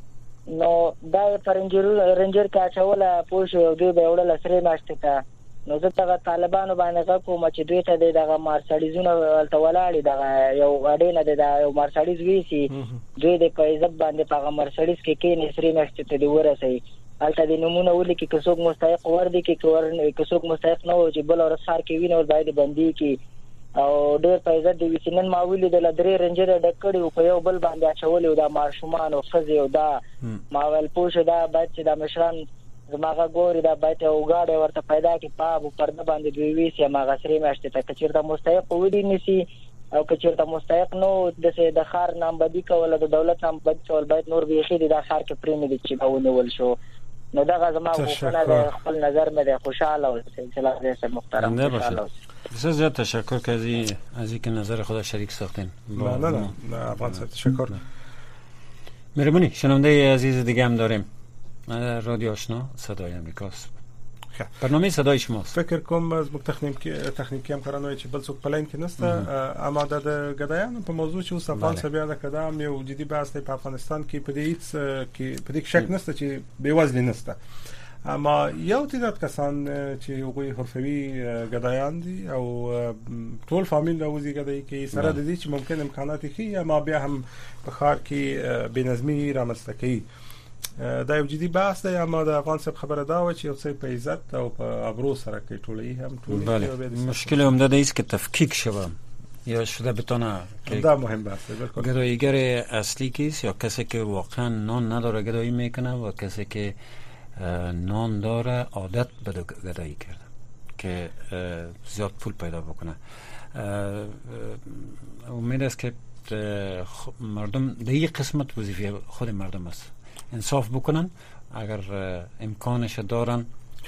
نو دا پرنجر رنجر کا چوله پوښ یو دوی به وړل سره ماشته تا نو زه دغه طالبانو باندې کوم چې دوی ته دغه مارسډیزونه ولته ولاړی دغه یو اډې نه د یو مارسډیز ویسي دوی د پیسې باندې په مارسډیز کې کې نه سره ماشته ته دی ورسي الته د نمونه ولې کې کڅوک مستحق ور دي کې کور کڅوک مستحق نه و چې بل اور سار کې وینور باید بندي کې او ډېر پیسې د وسینن ما ویلې د لدرې رنجر ډکړې په یو بل باندې اچولې دا ماشومان او خزي او دا ما ول پوښ دا باید چې د مشران زماغه ګوري دا باید او غاډه ورته پیدا کې پاب پرده باندې دوی ویسي ما غسرې مشته ته کچیرته مستحق ودی نسی او کچیرته مستحق نو د د خار نام بدی کول د دولت نام بدی کول باید نور بیخي د خار کې پریمې دي چې باونول شو نو دا زما غوښتنه خپل نظر مې خوشاله او سلسله دې محترم خوشاله بسیار زیاد تشکر که از از اینکه نظر خدا شریک ساختین. نه نه نه افغان صاحب تشکر. مهربانی. شنونده عزیز دیگه هم داریم. رادیو آشنا صدای امریکاست. برنامه صدای شماست. فکر کوم از تکنیکی تکنیکی هم کارانوی چې بل څوک پلاین کې نسته اما د غدایانو په موضوع چې اوس افغان صاحب یاد کړم یو جدي بحث په افغانستان کې په دې کې په دې شک نسته چې بیوزلی نسته اما یو تعداد کسان چې هغوی حرفوي غدایان دي او ټول فامیل راوځي غدای کې سره د دې چې ممکن امکانات خي اما بیا هم په خار کې بنظمي رامنځته کوي دا یو جدي بحث دی اما د افغان صاحب خبره دا و چې یو څه په عزت او په ابرو سره کې ټولې هم ټولې بله مشکل عمده ده است که تفکیک شوه یا شده بتونه دا مهم بحثه. بالکل گداییگر اصلی کیست یا کسی که واقعا نان نداره گدایی میکنه و کسی که نان داره عادت به گدایی کرده که زیاد پول پیدا بکنه. امید است که مردم در یک قسمت وظیفه خود مردم است انصاف بکنن اگر امکانش دارن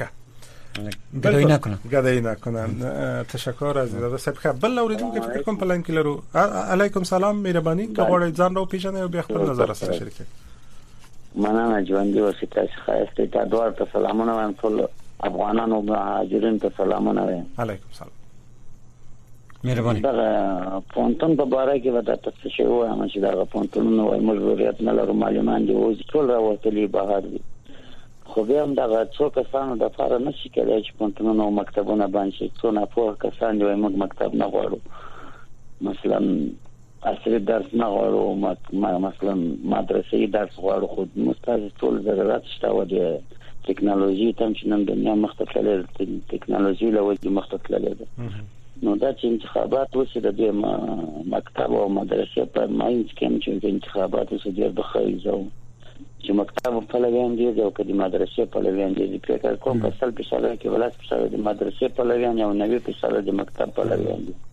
گدایی نکنن گدایی نکنن. تشکر از دادا صاحب. خب بل اوریدونکو که فکر کوم په لاین کې لرو. علیکم سلام، مهرباني کوئ ځان راو پیژنئ او بیا خپل نظر سره شریک کړئ. مننه ژوندۍ اوسئ. تاسو ښایسته ته دوه ته سلامونه وایم ټول افغانانو او مهاجرینو ته سلامونه وایم. علیکم سلام. مهرباني. دا پونتون په باره کې ودا تاسو شی وایم چې دا پونتون نو مجبوریت نه لرو معلومان دي او ټول راوتلي بهر دي. خو بیا هم دغه څو کسانو د فار نه شي کېدای چې پونتونونه او مکتبونه باندې شي څو نه پوه کسان دی موږ مکتب نه غواړو مثلا عصري درس نه غواړو مثلا مدرسې درس غواړو خو مستاز ټول ضرورت شته و دی ټکنالوژي تم چې نن دنیا مختلفه ټکنالوژي له وجې مختلفه ده نو دا چې انتخابات وشي د مکتب او مدرسې په ماینځ کې چې انتخابات وشي ډېر به ښه زو چې مکتب په لویان دي او که د مدرسې په لویان دي فکر کوم په سل په سال کې ولایت په سال د مدرسې په لویان او نوي په سال د مکتب په لویان دي.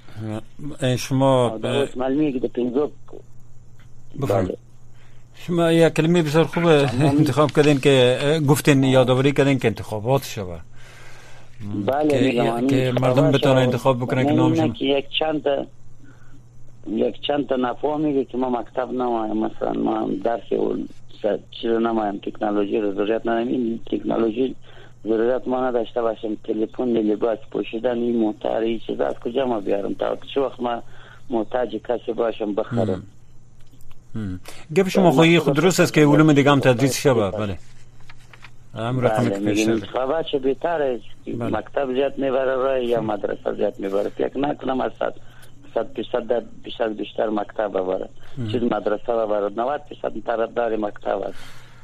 شما معلومه که د پنځو بفرمایید شما یک کلمه بسیار خوب انتخاب کردین که گفتین یادآوری کردین که انتخابات شود. بله که مردم بتونن انتخاب بکنن که نامشون یک چند یک چند تا نفهمیده که ما مکتب نمایم مثلا ما درس اول چیز نمایم تکنولوژی رو ضرورت نداریم تکنولوژی ضرورت ما نداشته باشیم تلفن لباس پوشیدن این موتر این چیز از کجا ما بیارم تا چه وقت ما محتاج کسی باشم بخرم. گپ شما خواهی خود درست است که علوم دیگه هم تدریس شود. بله هم رقم که پیشتر انتخابات چه بهتره مکتب زیاد میبره رای یا مدرسه زیاد میبره فکر نکنم از صد صد درصد بیشتر بیشتر مکتب ببره چیز مدرسه ببره نود درصد طرفدار مکتب است.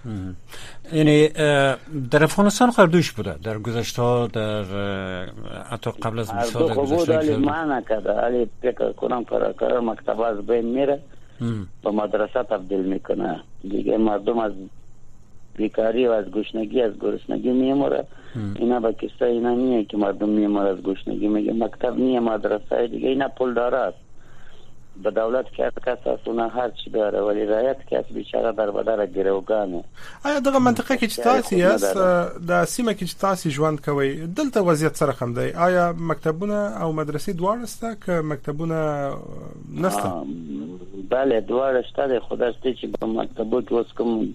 یعنی در افغانستان خردوش بوده در گذشته در حتی قبل از بیست سال گذشته علی معنا کرده علی فکر کنم کار مکتب از بین میره به مدرسه تبدیل میکنه دیگه مردم از بیکاری و از گشنگی از گرسنگی میموره. اینا با کسا اینا نیه که مردم میموره از گشنگی میگه مکتب نیه مدرسه دیگه اینا پول داره است به دولت که کس اصلا هر چی داره ولی رایت کس بیچاره در بدر گروگانه. آیا دغه منطقه کې چې تاسو یاست د سیمه کې چې تاسو ژوند کوئ دلته وضعیت سره هم دی آیا مکتبونه او مدرسې دواړه شته که مکتبونه نشته؟ بله دواړه شته خدا شته چې په مکتبو کې اوس کوم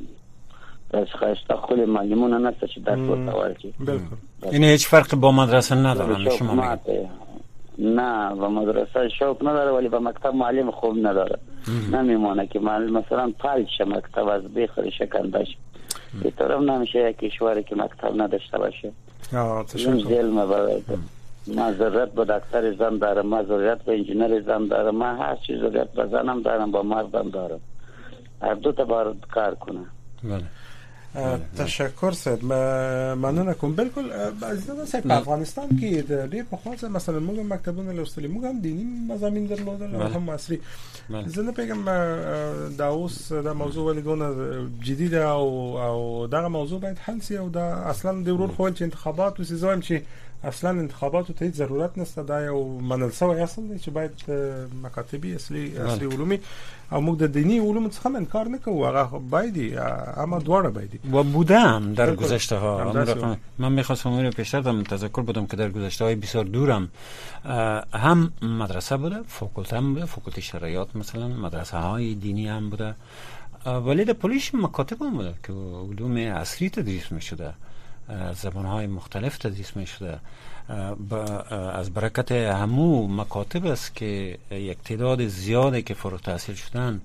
از خواهشتا خود معلمون نسته چه در پورتا ورچی. این هیچ فرق با مدرسه نداره شما میگید؟ نه با مدرسه شوق نداره ولی با مکتب معلم خوب نداره نمیمونه که معلم مثلا پالچه مکتب از بخری شکندش به طرف نمیشه یک کشوری که مکتب نداشته باشه. این ظلمه باید ما ضرورت به دکتر زن دارم ما ضرورت به انجینر زن دارم ما هر چیز ضرورت به زنم دارم با مردم دارم هر دو تا باید کار کنه. بله تشکر صاحب مننه کوم. بالکل عزیزان صاحب په افغانستان کې د ډېر پخوا مثلا موږ مکتبونه لوستلي موږ هم دیني مضامین درلودل او هم عصري. زه نه پیغام دا اوس دا موضوع ولې دونه جدي ده او او دا موضوع باید حل شي او دا اصلا د ورور خو چې انتخابات وسې زایم چې اصلا انتخاباتو ته ضرورت نشته دا یو منل سوی اصل دی چې باید مکاتبي اصلي اصلي علومي او موږ د دینی علوم څخه انکار نه کوو هغه باید اما دواړه باید و بودم در گذشته ها. من میخواستم اون رو پیشتر تذکر بدم که در گذشته های بسیار دورم هم مدرسه بوده فاکولته هم بوده فاکولته شرایط مثلا مدرسه های دینی هم بوده ولی در پلیش مکاتب هم بوده که علوم عصری تدریس میشده زبانهای مختلف تدریس می شده از برکت همو مکاتب است که یک تعداد زیادی که فارغ التحصیل شدن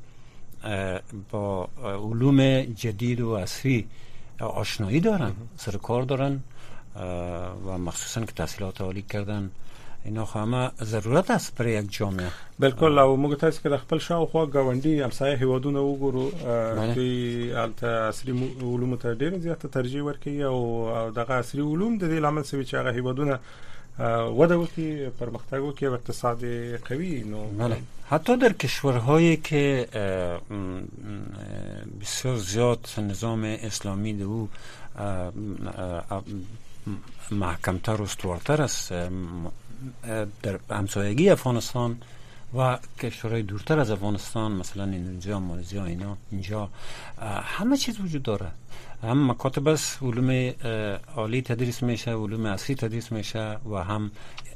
با علوم جدید و عصری آشنایی دارن سرکار دارن و مخصوصا که تحصیلات عالی کردن اینا خامه ضرورت است برای یک جامعه. بالکل. او موږ تاسو کې د خپل شاوخوا غونډي همسایه هیوادونه وګورو چې الته عصري علوم ته ډېر زیاته ترجیح ورکوي او دغه عصري علوم د دې لامل سوي چې هغه هیوادونه وده وکړي، پرمختګ وکړي او اقتصاد قوي. نو بله حتی در کشورهایی که بسیار زیاد نظام اسلامی دو محکمتر و استوارتر است، در همسایگی افغانستان و کشورهای دورتر از افغانستان مثلا اندونزیا، مالزیا، اینا اینجا همه چیز وجود داره. هم مکاتب است، علوم عالی تدریس میشه، علوم عصری تدریس میشه و هم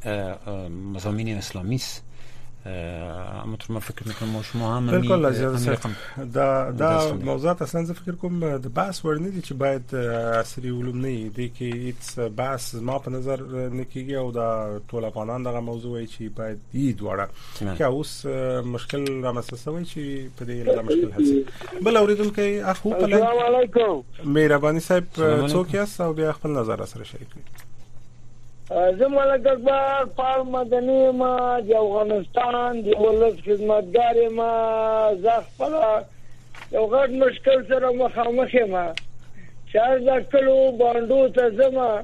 مضامین اسلامی است. اما تو ما فکر میکنم ما شما هم بالکل لازم دا دا موضوعات اصلا زه فکر کوم د بحث ور نه دي چې باید عصري علوم نه دي کې هیڅ بحث ما په نظر نه کیږي او دا ټول افغانان دغه موضوع چې باید دې دوړه که اوس مشکل را مسلسوي چې په دې له مشکل حل شي. بل اوریدونکو اخو په السلام علیکم مهرباني صاحب څوک یاست او بیا خپل نظر سره شریک کړئ. زموږ اکبر پال مدني ما د افغانستان د ولس خدمتګار ما زه خپل یو غټ مشکل سره مخامخ یم چې دا کلو باندې ته زما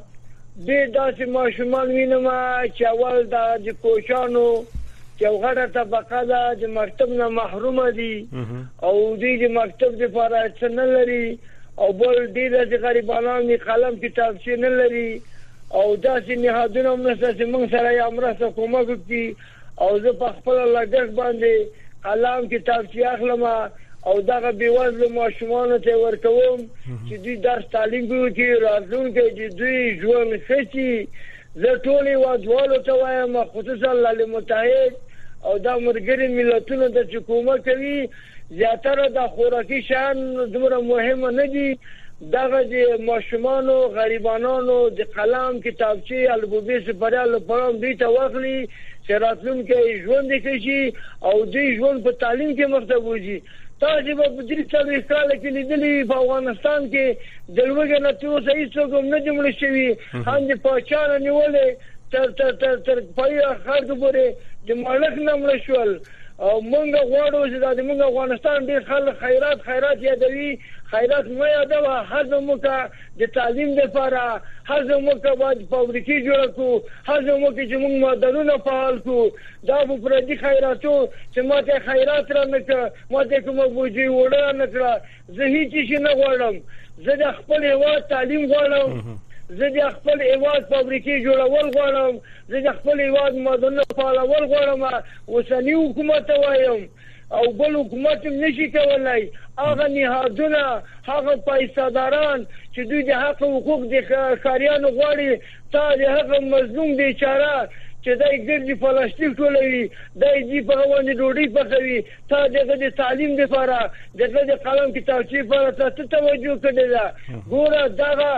د داسې ماشومان وینم چې اول د کوچانو چې غټه طبقه ده د مکتب نه محروم دي او د مکتب لپاره څه نه لري او بل ډیر د غریبانو قلم کتابچې نه لري او داسې نهادونه هم نشته چې موږ سره یې مرسته کومک وکړي او زه په خپل لګښت باندې قلم کتابچې اخلم او دغه بېوزلو ماشومانو ته ورکوم چې دوی درس تعلیم وکړي، راتلونکی چې دوی ژوند ښه شي. زه ټول هېوادوالو ته وایم خصوصا لال متحد او دا ملګري ملتونو ته چې کومک کوي زیاتره د خوراکي شیان دومره مهمه نه دي، دغه د ماشومانو غریبانو د قلم کتابچې البوبې سپارل لپاره دوی ته واخلي چې راتلونکی ژوند کې شي او دوی ژوند په تعلیم کې مخته وځي. تاسو په دې څلور کال کې لیدلې په افغانستان کې د لوګي نه تاسو هیڅ کوم نه جمله شوی هم د پاچا نیولې تر تر تر تر پای خلک پورې د مالک نمل شول او مونږ غواړو چې د مونږ افغانستان ډېر خلک خیرات خیرات یادوي، خیرات مې یادوه هڅه وکړه د تعلیم لپاره، هڅه وکړه باید فابریکې جوړ کړو، هڅه وکړه چې موږ معدنونه فعال کړو. دا په پردي خیراتو چې ماته خیرات را نه کړ، ماته کومه بوجي وړه نه کړه. زه هیڅ شي نه غواړم، زه د خپل هېواد تعلیم غواړم، زه د خپل هېواد فابریکې جوړول غواړم، زه د خپل هېواد معدنونه فعالول غواړم. اوسني حکومت ته وایم او بل حکومت هم نشي کولای هغه نهادونه هغه پیساداران چې دوی د حق حقوق د ښاریانو غواړي، تا د هغه مظلوم بیچاره چې دای ګرځي پلاستیک ټولوي، دای دې په باندې ډوډۍ پخوي، تا دغه د تعلیم لپاره دغه د قلم کتابچې لپاره تاسو توجه کړی دا ګوره دغه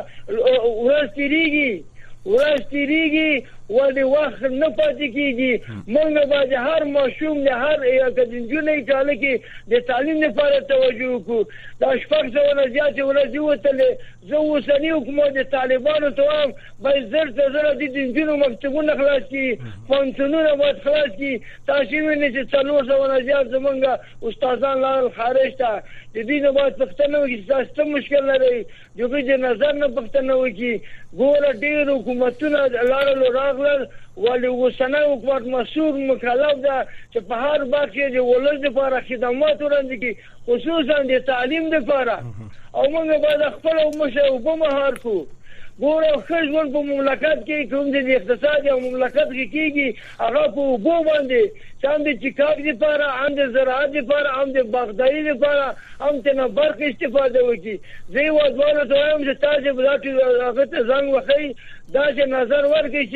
ورځ تیریږي ورځ تیریږي ولې وخت نه پاتې کیږي. موږ باید هر ماشوم د هر اکادمیونی کال کې د تعلیم لپاره توجه وکړو. دا شپږ سوه نه زیاتې ورځې وتلې. زه اوسني حکومت د طالبانو ته وایم باید زر ته زر د دې نجونو مکتبونه خلاص کړي، پوهنتونونه باید خلاص کړي. تاسو وینئ چې څلور سوه نه زیات زموږ استادان لاړل خارج ته. د دې نه باید پوښتنه وکړي چې تاسو څه مشکل لرئ، د هغوی د نظر نه پوښتنه وکړي. ګوره ډېر حکومتونه لاړل راغلل ولې اوسنی حکومت مسؤل مکلف ده چې په هر برخه کې د ولس لپاره خدمات وړاندې کړي، خصوصا د تعلیم لپاره. او موږ باید خپل مشه اوبه مهار کړو. ګوره ښه ژوند په مملکت کې کوم د اقتصاد او مملکت کې کېږي هغه په اوبو باندې چې هم د چکاک لپاره، هم د زراعت لپاره، هم د باغداري لپاره، هم ترنه برخې استفاده وکړي. زه هېوادوالو ته وایم چې تاسې به دا هغه ته زنګ وښئ، داسې نظر ورکړي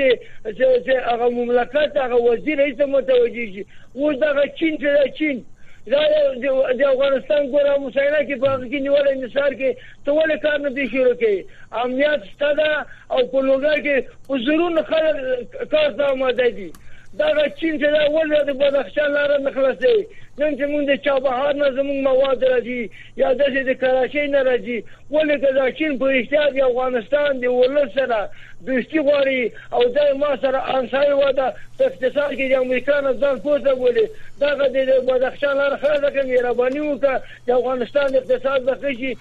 چې هغه مملکت هغه وزیر هېڅ متوجه شي. اوس دغه چین چې دا چین دا د افغانستان ګوره مساینه کې په هغه کې نیولې انحصار کې ته ولې کار نه دی شروع کوي؟ امنیت شته ده او په لوګر کې په زرونه خلک کار ته آماده دي. دا چین چې دا ولې د بدخشان لاره نه خلاصي نن چې موږ د چابهار نه زموږ مواد راځي یا د کراچۍ نه راځي ولې دا چین په احتیاط د افغانستان د ولس سره دوستي غواړي او دا ما سره انصاري ودا په اقتصاد کې د امریکا نه ځان پوسه بولي دا د بدخشان لاره خلاصه کوي رباني وکړه د افغانستان اقتصاد بخشي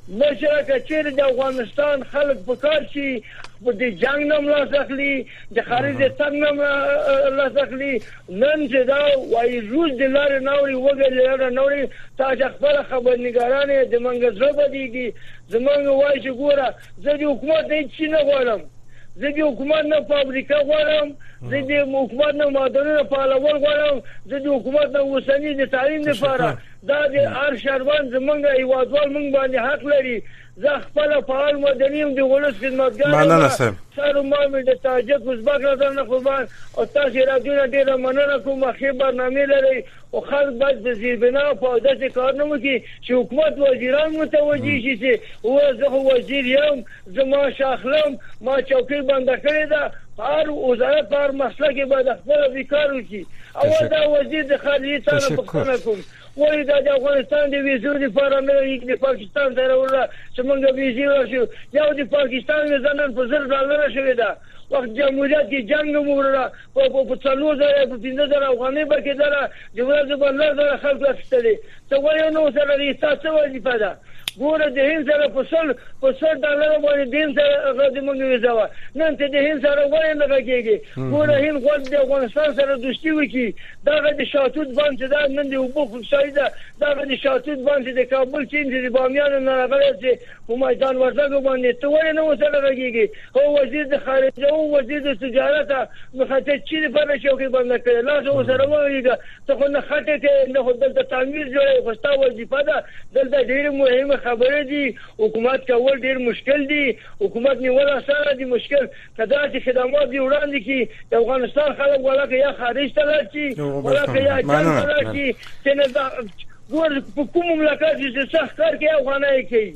مشرکه چیرې د افغانستان خلک په کار شي د جنگ نم لاس اخلي د خارج تنگ نم لاس اخلي نن چې دا وایي روز د لارې ناوري وګړي لاره ناوري تاسو خپل خبرنګارانه د منګ زړه بدیږي زمونږ وایي چې ګوره زه د حکومت هیڅ نه غواړم زه د حکومت نه فابریکه غواړم زه د حکومت نه معدنونه پالول غواړم زه د حکومت نه اوسنی د تعلیم لپاره دا د هر شهروان زمونږ هیوادوال مونږ باندې حق لري زه خپل فعال مدني یم د ولس خدمتګار مننه سم سره ما د تاجک ازبک نه قربان او تاسو راځو ډیره مننه کوم خې برنامه لري او خلک باید د زیربنا په داسې کار نه وکړي چې حکومت وزیران متوجي شي چې او زه وزیر یم زما شاخلم ما چوکۍ بند کړې ده هر وزارت هر مسله کې باید خپل وکړ وکړي او دا وزیر د خارجي تعالی پښتنه کوم وای دا د افغانستان د ویزو لپاره نه یو د پاکستان سره ولا چې موږ ویزې ورشو یو د پاکستان ځنن په زر ډالر شوی دا وخت جمهوریت کې جنگ موږ په په څلور زره په پنځه زره افغاني بکې دره د ورځې بل زره خلک راستلي ته وای نو سره دې تاسو وظیفه ده ګوره د هند سره په سل په سل ډالر باندې دین سره غوډه مونږ ویزاوه نن ته د هند سره وای نه کېږي ګوره هند غوډه د افغانستان سره دوستي وکي دا د شاتوت باندې دا نن د وبو شایده دا د شاتوت باندې د کابل چین د بامیان نه راغلی چې په میدان ورځګو باندې ته وای نه سره کېږي هو وزیر د خارجه او وزیر د تجارت مخاطب چیرې په شوکې باندې کړي لا زه سره وایګه ته خو نه خټه کې نه خدای د تعمیر جوړه خو ستا وظیفه ده دلته ډېر مهمه خبره دي حکومت کول ډیر مشکل دي حکومت نیول اسانه دي مشکل کدا چې خدمات دی وړاندې کی د افغانستان خلک ولاکه یا خارج ته لاړ ولاکه یا جنگ ته لاړ چې نه دا ګور په کوم مملکت چې سخت کار کوي افغانای کوي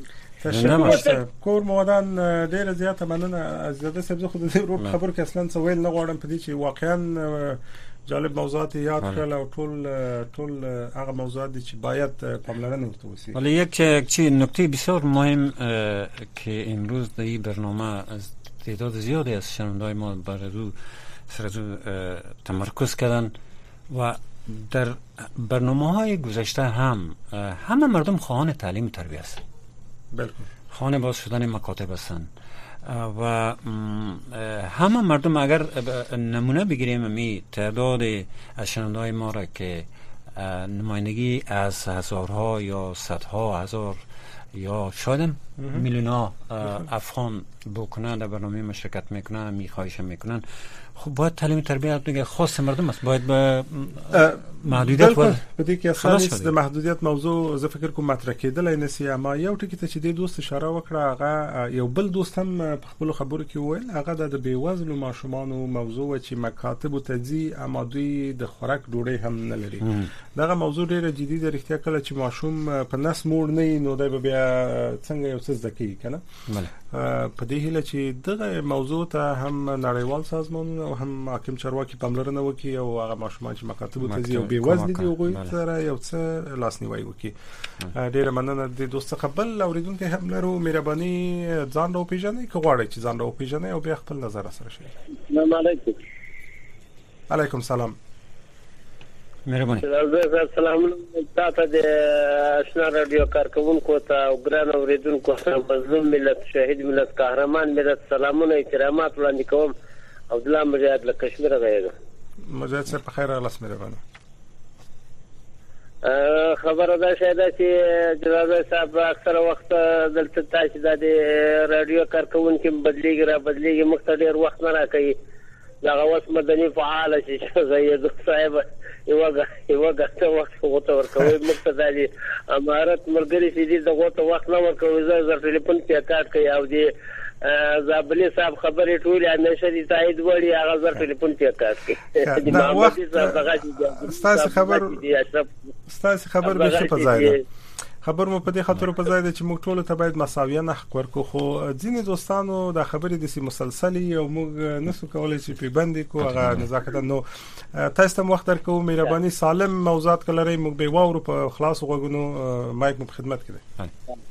تشکر کور مودان ډیر زیاته مننه زیاده سبزه خو د ورور خبر کې اصلا څه ویل نه غواړم په دې چې واقعا جالب موضوعات یاد کړل او ټول ټول هغه موضوعات چې باید پاملرنه ورته وشي. ولی یک چی نکته بسیار مهم که امروز در این برنامه از تعداد زیادی از شنونده‌های ما بر رو سر تمرکز کردن و در برنامه‌های گذشته هم همه مردم خواهان تعلیم و تربیت هستند. بالکل. خواهان باز شدن مکاتب هستند. و همه مردم اگر نمونه بگیریم می تعداد از شنونده‌های ما را که نمایندگی از هزارها یا صدها هزار یا شاید میلیون‌ها افغان بکنن در برنامه مشرکت میکنن میخواهش میکنن خب باید تعلیم تربیت دیگه خاص مردم است باید به محدودیت ول بدی که اصلا د محدودیت موضوع زه فکر کوم مطرح کېدل نه سي اما یو ټکی ته چې د دوست اشاره وکړه هغه یو بل دوست هم په خپل خبرو کې ویل هغه د بیوزلو ماشومانو موضوع چې مکاتب تجزی اما دوی د خوراک ډوډۍ هم نه لري دغه موضوع ډیره جدي د اړتیا کله چې ماشوم په نس موړ نه نو د بیا څنګه یو څه ذکی کنه په دې هله چې دغه موضوع ته هم نړیوال سازمانونه او هم حاکم چارواکي پاملرنه وکړي او هغه ماشومان چې مکاتب تجزی او بیوزل دي هغوی سره یو څه لاسنیوي وکړي. ډیره مننه د دوست قبل اوریدونکو هم لرو مهرباني ځان راو پیژنئ که غواړئ چې ځان راو پیژنئ او بیا خپل نظر سره شریک. السلام علیکم. علیکم سلام. مهرباني. السلام تاسو د آشنا رادیو کارکونکو ته او ګران اوریدونکو ته مظلوم ملت شهید ملت قهرمان ملت سلامونه احترامات وړاندې کوم. عبد الله مجاهد له کشمیر غږیږم. مجاهد صاحب په خیر راغلاست مهرباني. خبره ده چې جناب صاحب اکثر وخت دلته تاسو د رادیو کارکونکو بدلیږي را بدلیږي مختلف وخت نه راکړي دا اوس مدني فعال شي زید صاحب یوګه یوګه ته وخت وته ورکوي مقتدی امارت مرګري سي دغه ته وخت نه ورکوي زه ټلیفون کې کاټ کوي او دی زابلی صاحب خبرې ټولې همیشه دي تایید وړي هغه زر ټلیفون کې کاټ کوي دا وخت ستاسو خبر ستاسو خبر به څه په ځای ده خبر مو په دې خاطر په ځای چې موږ ټول ته باید مساویانه حق ورکو خو ځینې دوستانو د خبرې د سي مسلسلي او موږ نسو کولای چې په باندې کو هغه نزاکت نو تاسو ته وخت درکو مهرباني سالم موضوعات کلري موږ به واورو په خلاص وګونو مایک مو خدمت کړي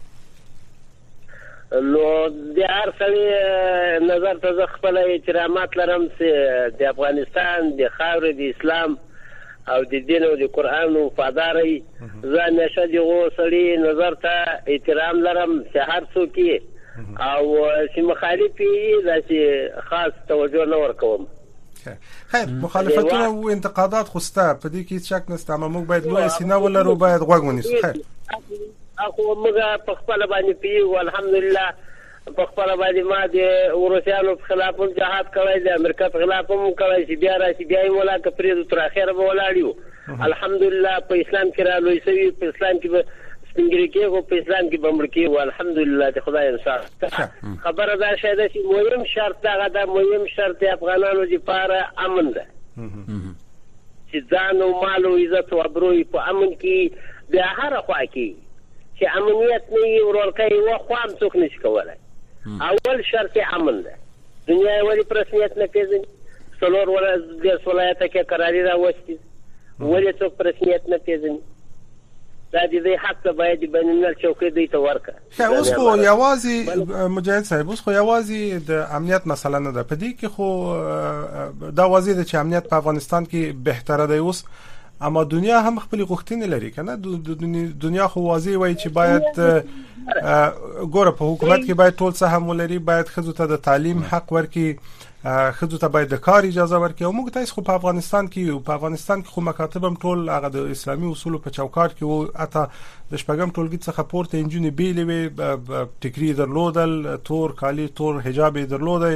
نو د هر څه نظر ته خپل احترامات لرم چې د افغانستان د خاورې د اسلام او د دین او د قران او فاداري ځان نشه دی غوسړي نظر ته احترام لرم چې هر څوک او چې مخالف وي چې خاص توجه نه ورکوم خیر مخالفتونه او انتقادات خوسته په دې کې شک نشته اما موږ باید لوی سینه ولرو باید غوږ ونیسو خیر اخو موږ په خپل باندې پیو الحمدلله په خپل باندې ما د روسیانو په خلاف جهاد کوي د امریکا په خلاف هم کوي چې بیا راشي بیا یې ولا کپریدو تر اخره به ولاړیو الحمدلله په اسلام کې را لوي سوي په اسلام کې به سپینګری کې او په اسلام کې به مړ کې الحمدلله د خدای انصاف خبره دا شاید چې مهم شرط دا د مهم شرط افغانانو لپاره امن ده چې ځان او مال او عزت او ابروي په امن کې بیا هر خوا کې چې امنیت نه ورورکای و خو هم څوک نشي کولای اول شرط امن ده دنیا ولی پرسمیت نه پیژني څلور ورځې د ولایت کې قراری راوستي ولی څوک پرسمیت نه پیژني دا دې حق باید د بین الملل چوکۍ دی ته ورکړه اوس خو یوازې مجاهد صاحب اوس خو یوازې د امنیت مسله نه ده په دې کې خو دا واضح ده چې امنیت په افغانستان کې بهتره دی اوس اما دنیا هم خپل غوښتنې لري کنه د دنیا خو واضح وای چې باید ګوره په حکومت کې باید ټول څه هم ولري باید خځو ته د تعلیم حق ورکړي خځو ته باید د کار اجازه ورکړي او موږ تاسو خو په افغانستان کې او په افغانستان کې خو مکاتب هم ټول هغه د اسلامي اصول په چوکاټ کې او اته د شپږم ټولګي څخه پورته انجونې بیلې وي ټیکري درلودل تور کالی تور حجاب درلودل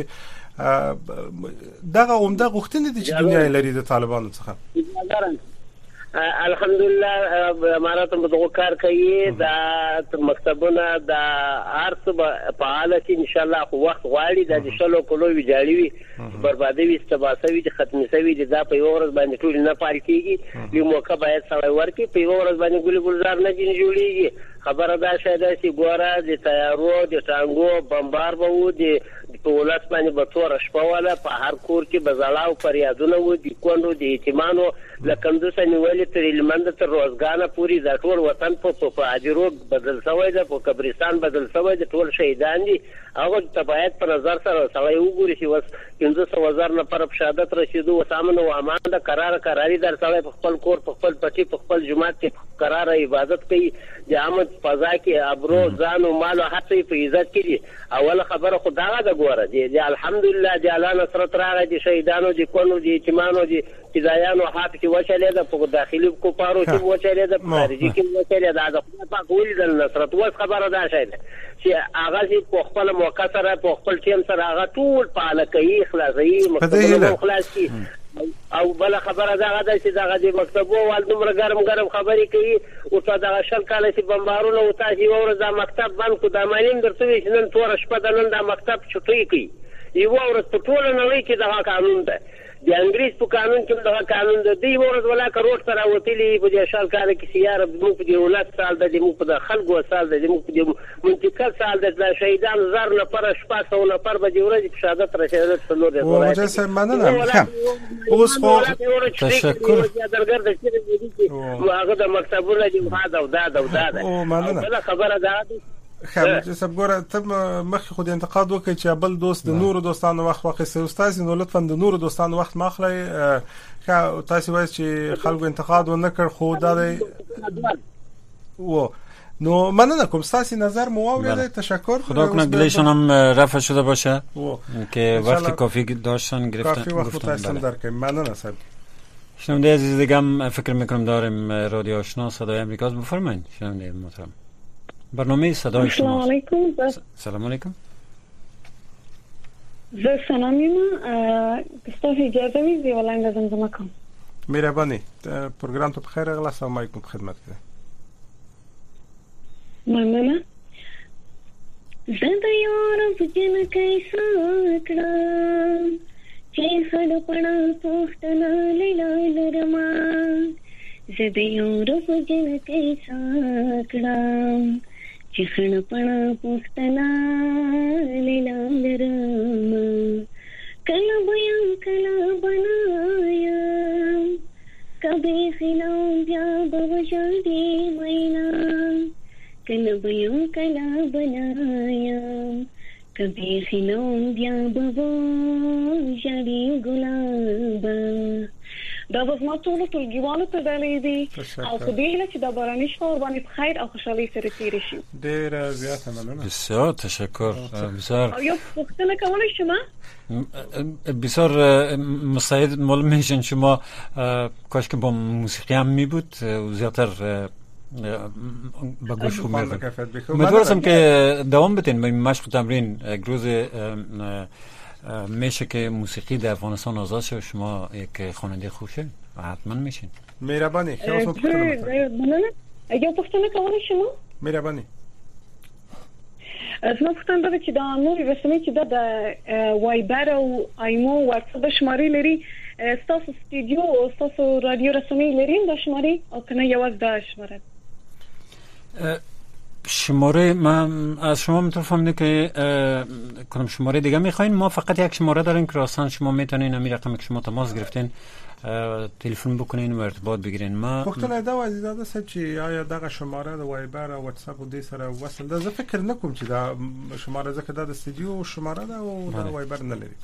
دغه عمده غوښتنې دي چې دنیا لري د طالبانو څخه الحمدلله امارات هم دغه کار کوي دا مکتبونه دا ارث په حاله کې ان شاء الله خو وخت غواړي د شلو کلو ویجاړي وي بربادي وي استباسوي د ختمي سوي دا په یو ورځ باندې ټول نه پال کیږي یو موقع باید سوي ورکي په یو ورځ باندې ګل ګلزار نه جوړیږي خبره دا شاید چې ګوره د تیارو د ټانګو بمبار به و د په ولس باندې به تور شپه ولا په هر کور کې بزلاو فریادونه و د کوندو د ایتمانو لکندو سنولې تر لمند تر روزګانه پوری د ټول وطن په په اجرو بدل شوی ده په قبرستان بدل شوی ده ټول شهیدان دي هغه ته باید په نظر سره سوي وګوري چې وس پنځه سوه هزار نفر په شهادت رسیدو او سامن او امان د قرار قراری در سوي په خپل کور په خپل پټي په خپل جماعت کې قرار عبادت کوي د امن فضا کې ابرو ځان او مال او حتی په عزت کې اول خبره خدای دا ګوره دي الحمدلله د الله نصرت راغی د شهیدانو د کونو د ایتمانو د فدایانو حق کې وچلې ده په داخلي کوپارو کې وچلې ده په خارجي کې وچلې ده د خدای پاک ولې د نصرت وس خبره ده شاید چې هغه په خپل موقع سره په خپل ټیم سره هغه ټول پاله کوي خلاصي مکتبونه خلاص کی او بل خبره ده غدا چې دغه د مکتبو ول دومره ګرم ګرم خبرې کوي او تا دغه شل کال چې بمبارونه او تاسو ورځ د مکتب بند کو د مالین درته چې نن تور شپه د نن د مکتب چټي کوي یو ورځ په ټول نړۍ کې دغه قانون ده د انګریز په قانون کې دغه قانون ده دی ورځ ولا کروټ سره وتلی په دې شال کال کې سیاره موږ په دې ولادت سال د موږ په خلکو سال د موږ په منطقه سال د شهیدان زر نفر شپږ سوه نفر به د ورځې په شهادت رسیدل څلور دی او مجلس مننه اوس خو تشکر درګر د چې هغه د مکتبونو د مخاده او دا او دا او مننه خبره ده خیر چې سبګوره ته مخ خو د انتقاد وکړي چې بل دوست د نورو دوستانو وخت واخې سه استاد نو لطفا د نورو دوستانو وخت ماخلي که تاسو وایي چې خلکو انتقاد ونه کړ خو دا دی و نو مننه کوم تاسو نظر مو اورید تشکر خدا کنه گلیشون هم رفع شده باشه که وقت کافی داشتن گرفتن گفتن بله مننه صاحب شنونده عزیز دیگه هم فکر میکنم داریم رادیو آشنا صدای امریکا بفرمایید شنونده محترم برنامه صدای شما سلام علیکم سلام علیکم زه سلامیم ستاسو اجازه وي زه ولنګ زمزمه کوم مهرباني پروګرام ته بخیر غلا السلام علیکم خدمت کوي مننه زه د یار بجن کیسه کړم چې خړ پړ پښتنه لیلا لرما زده یارو جنتی ساکړم چې خړ پړ پښتنا لیلام لرم کله بیا کله بنایم کبه خلام بیا بوجدي مینا کله بیا کله بنایم کبه خلام بیا بوجدي ګلابا دا به ما ټول ټولګیوالو ته ډالې دي او په دې هیله چې دا باراني شپه باندې په خیر او خوشحالۍ سره تېره شي. ډېره زیاته مننه. بسیار تشکر. بسیار او یو پوښتنه کولی شم؟ بسیار مساعد معلوم میشن شما کاش که با موسیقی هم می بود زیادتر به گوش خود می‌رفت. امیدوارم که دوام بدین به مشق تمرین. روز میشه که موسیقی در افغانستان آزاد شه شما یک خواننده خوب شه و حتما میشین. مهربانی. خیلی از پختنه مننه. اگه پختنه کولی شما؟ مهربانی. از ما پختن داره که دا نوری رسمی که دا دا وایبر و ایمو واتساپ شماری لري ستاسو استودیو او ستاسو رادیو رسمی لرین دا شماری او کنه یواز دا شماره شماره من از شما میتونم که کنم شماره دیگه میخواین. ما فقط یک شماره داریم که راستن شما میتونین همین رقمی که شما تماس گرفتین تلفن بکنین و ارتباط بگیرین. ما پختنه دا عزیزاده صاحب چې آیا دغه شماره د وایبر او واتساپ او د سره وصل ده؟ زه فکر نکوم چې دا شماره ځکه دا د استودیو شماره ده او د وایبر نه لري.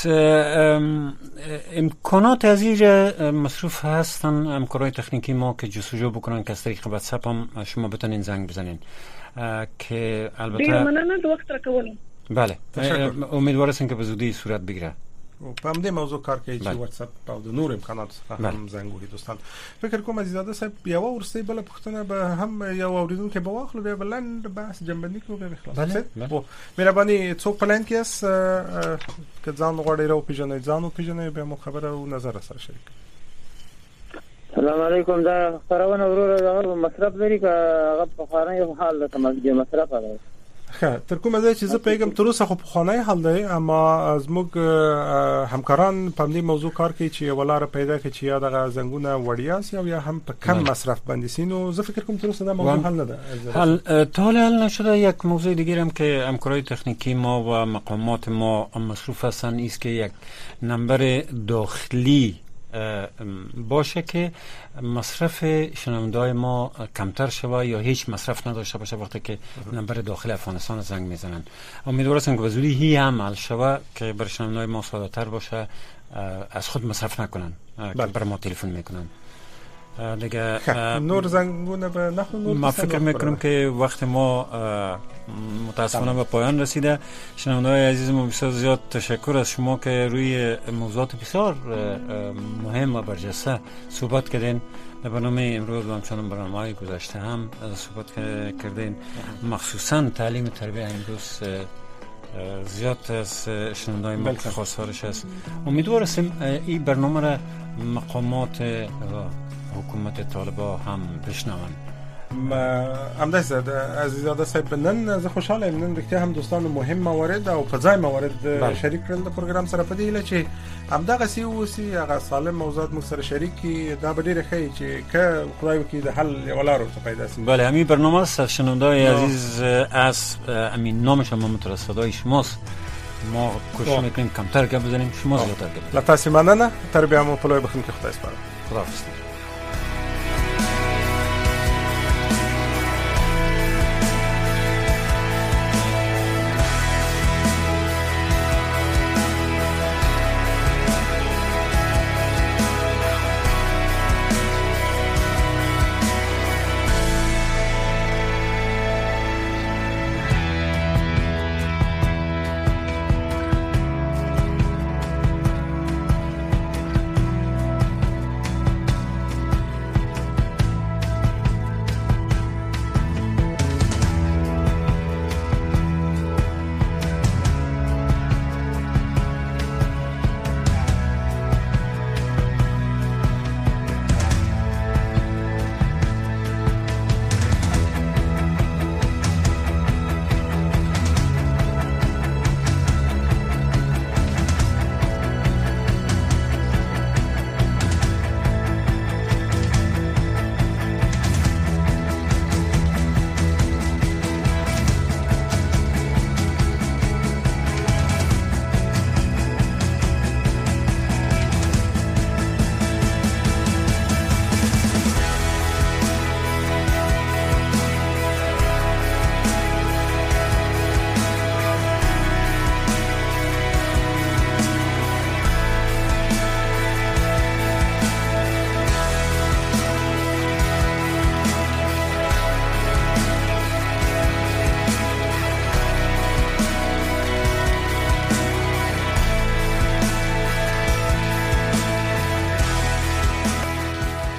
امکانات از اینجا مصروف هستن همکارای تکنیکی ما که جستجو بکنن که از طریق واتساپ هم شما بتونین زنگ بزنین که البته مننه د وخت راکولم. بله امیدوارم که به زودی صورت بگیره. په همدې موضوع کار کوي چې واتساپ او د نور امکانات څخه هم زنګ وړي. دوستان فکر کوم عزیزاده صاحب یو ورسته بل پښتنه به هم یو اوریدونکو به واخلو به بلند بحث جنبندی کوو به خلاص. بله مهرباني څوک پلان کې اس که ځان غوړي راو پیژنې ځانو پیژنې به مو خبره او نظر سره شریک. السلام علیکم. دا خبرونه ورور هغه مصرف لري که هغه په خانه یو حال د مصرف هغه تر کومه ځای چې زه پیغام تر اوسه خو په خانه حل دی اما زموږ همکاران په دې موضوع کار کوي چې ولاره پیدا کړي چې یا دغه زنګونه وړیا سي او یا هم په کم مصرف باندې سينو. زه فکر کوم تر اوسه دا موضوع حل نه ده. حل تا حل نشده. یک موضوع دیگه هم که همکارای تکنیکی ما و مقامات ما مصروف هستن است که یک نمبر داخلی باشه که مصرف شنونده‌های ما کمتر شود یا هیچ مصرف نداشته باشه وقتی که نمبر داخل افغانستان زنگ میزنن. امیدوارم که به زودی هی عمل شود که برای شنونده‌های ما ساده‌تر باشه از خود مصرف نکنن که بر ما تلفن میکنن. دیگه نور زنگونه به نحو نور ما فکر میکنم که وقت ما متاسفانه به پایان رسیده. شنونده‌های عزیز ما بسیار زیاد تشکر از شما که روی موضوعات بسیار مهم و برجسته صحبت کردین. در برنامه امروز و همچنان برنامه‌های گذشته هم صحبت کردین. مخصوصا تعلیم تربیت امروز زیاد از شنونده‌های ما خواستارش است. امیدوارم این برنامه را مقامات حکومت طالبا هم بشنون. همداسه عزیزاده صاحب نن زه خوشاله یم نن رښتیا هم دوستانو مهم موارد او په ځای موارد شریک کړل د پروګرام سره په دې هیله چې همدغه سی اوسي هغه سالم موضوعات مو سره شریک کی دا به ډیره ښه چې که خدای وکړي د حل یو لار ورته پیدا شي. بله همین برنامه است. شنونده‌های عزیز از همین نامش هم مترصدای شماست. ما کوشش میکنیم کمتر گپ بزنیم شما زیادتر گپ بزنید. لا تاسو مننه. تربیه مو په لوی بخښنه کې خدای سپارم. خداحافظ.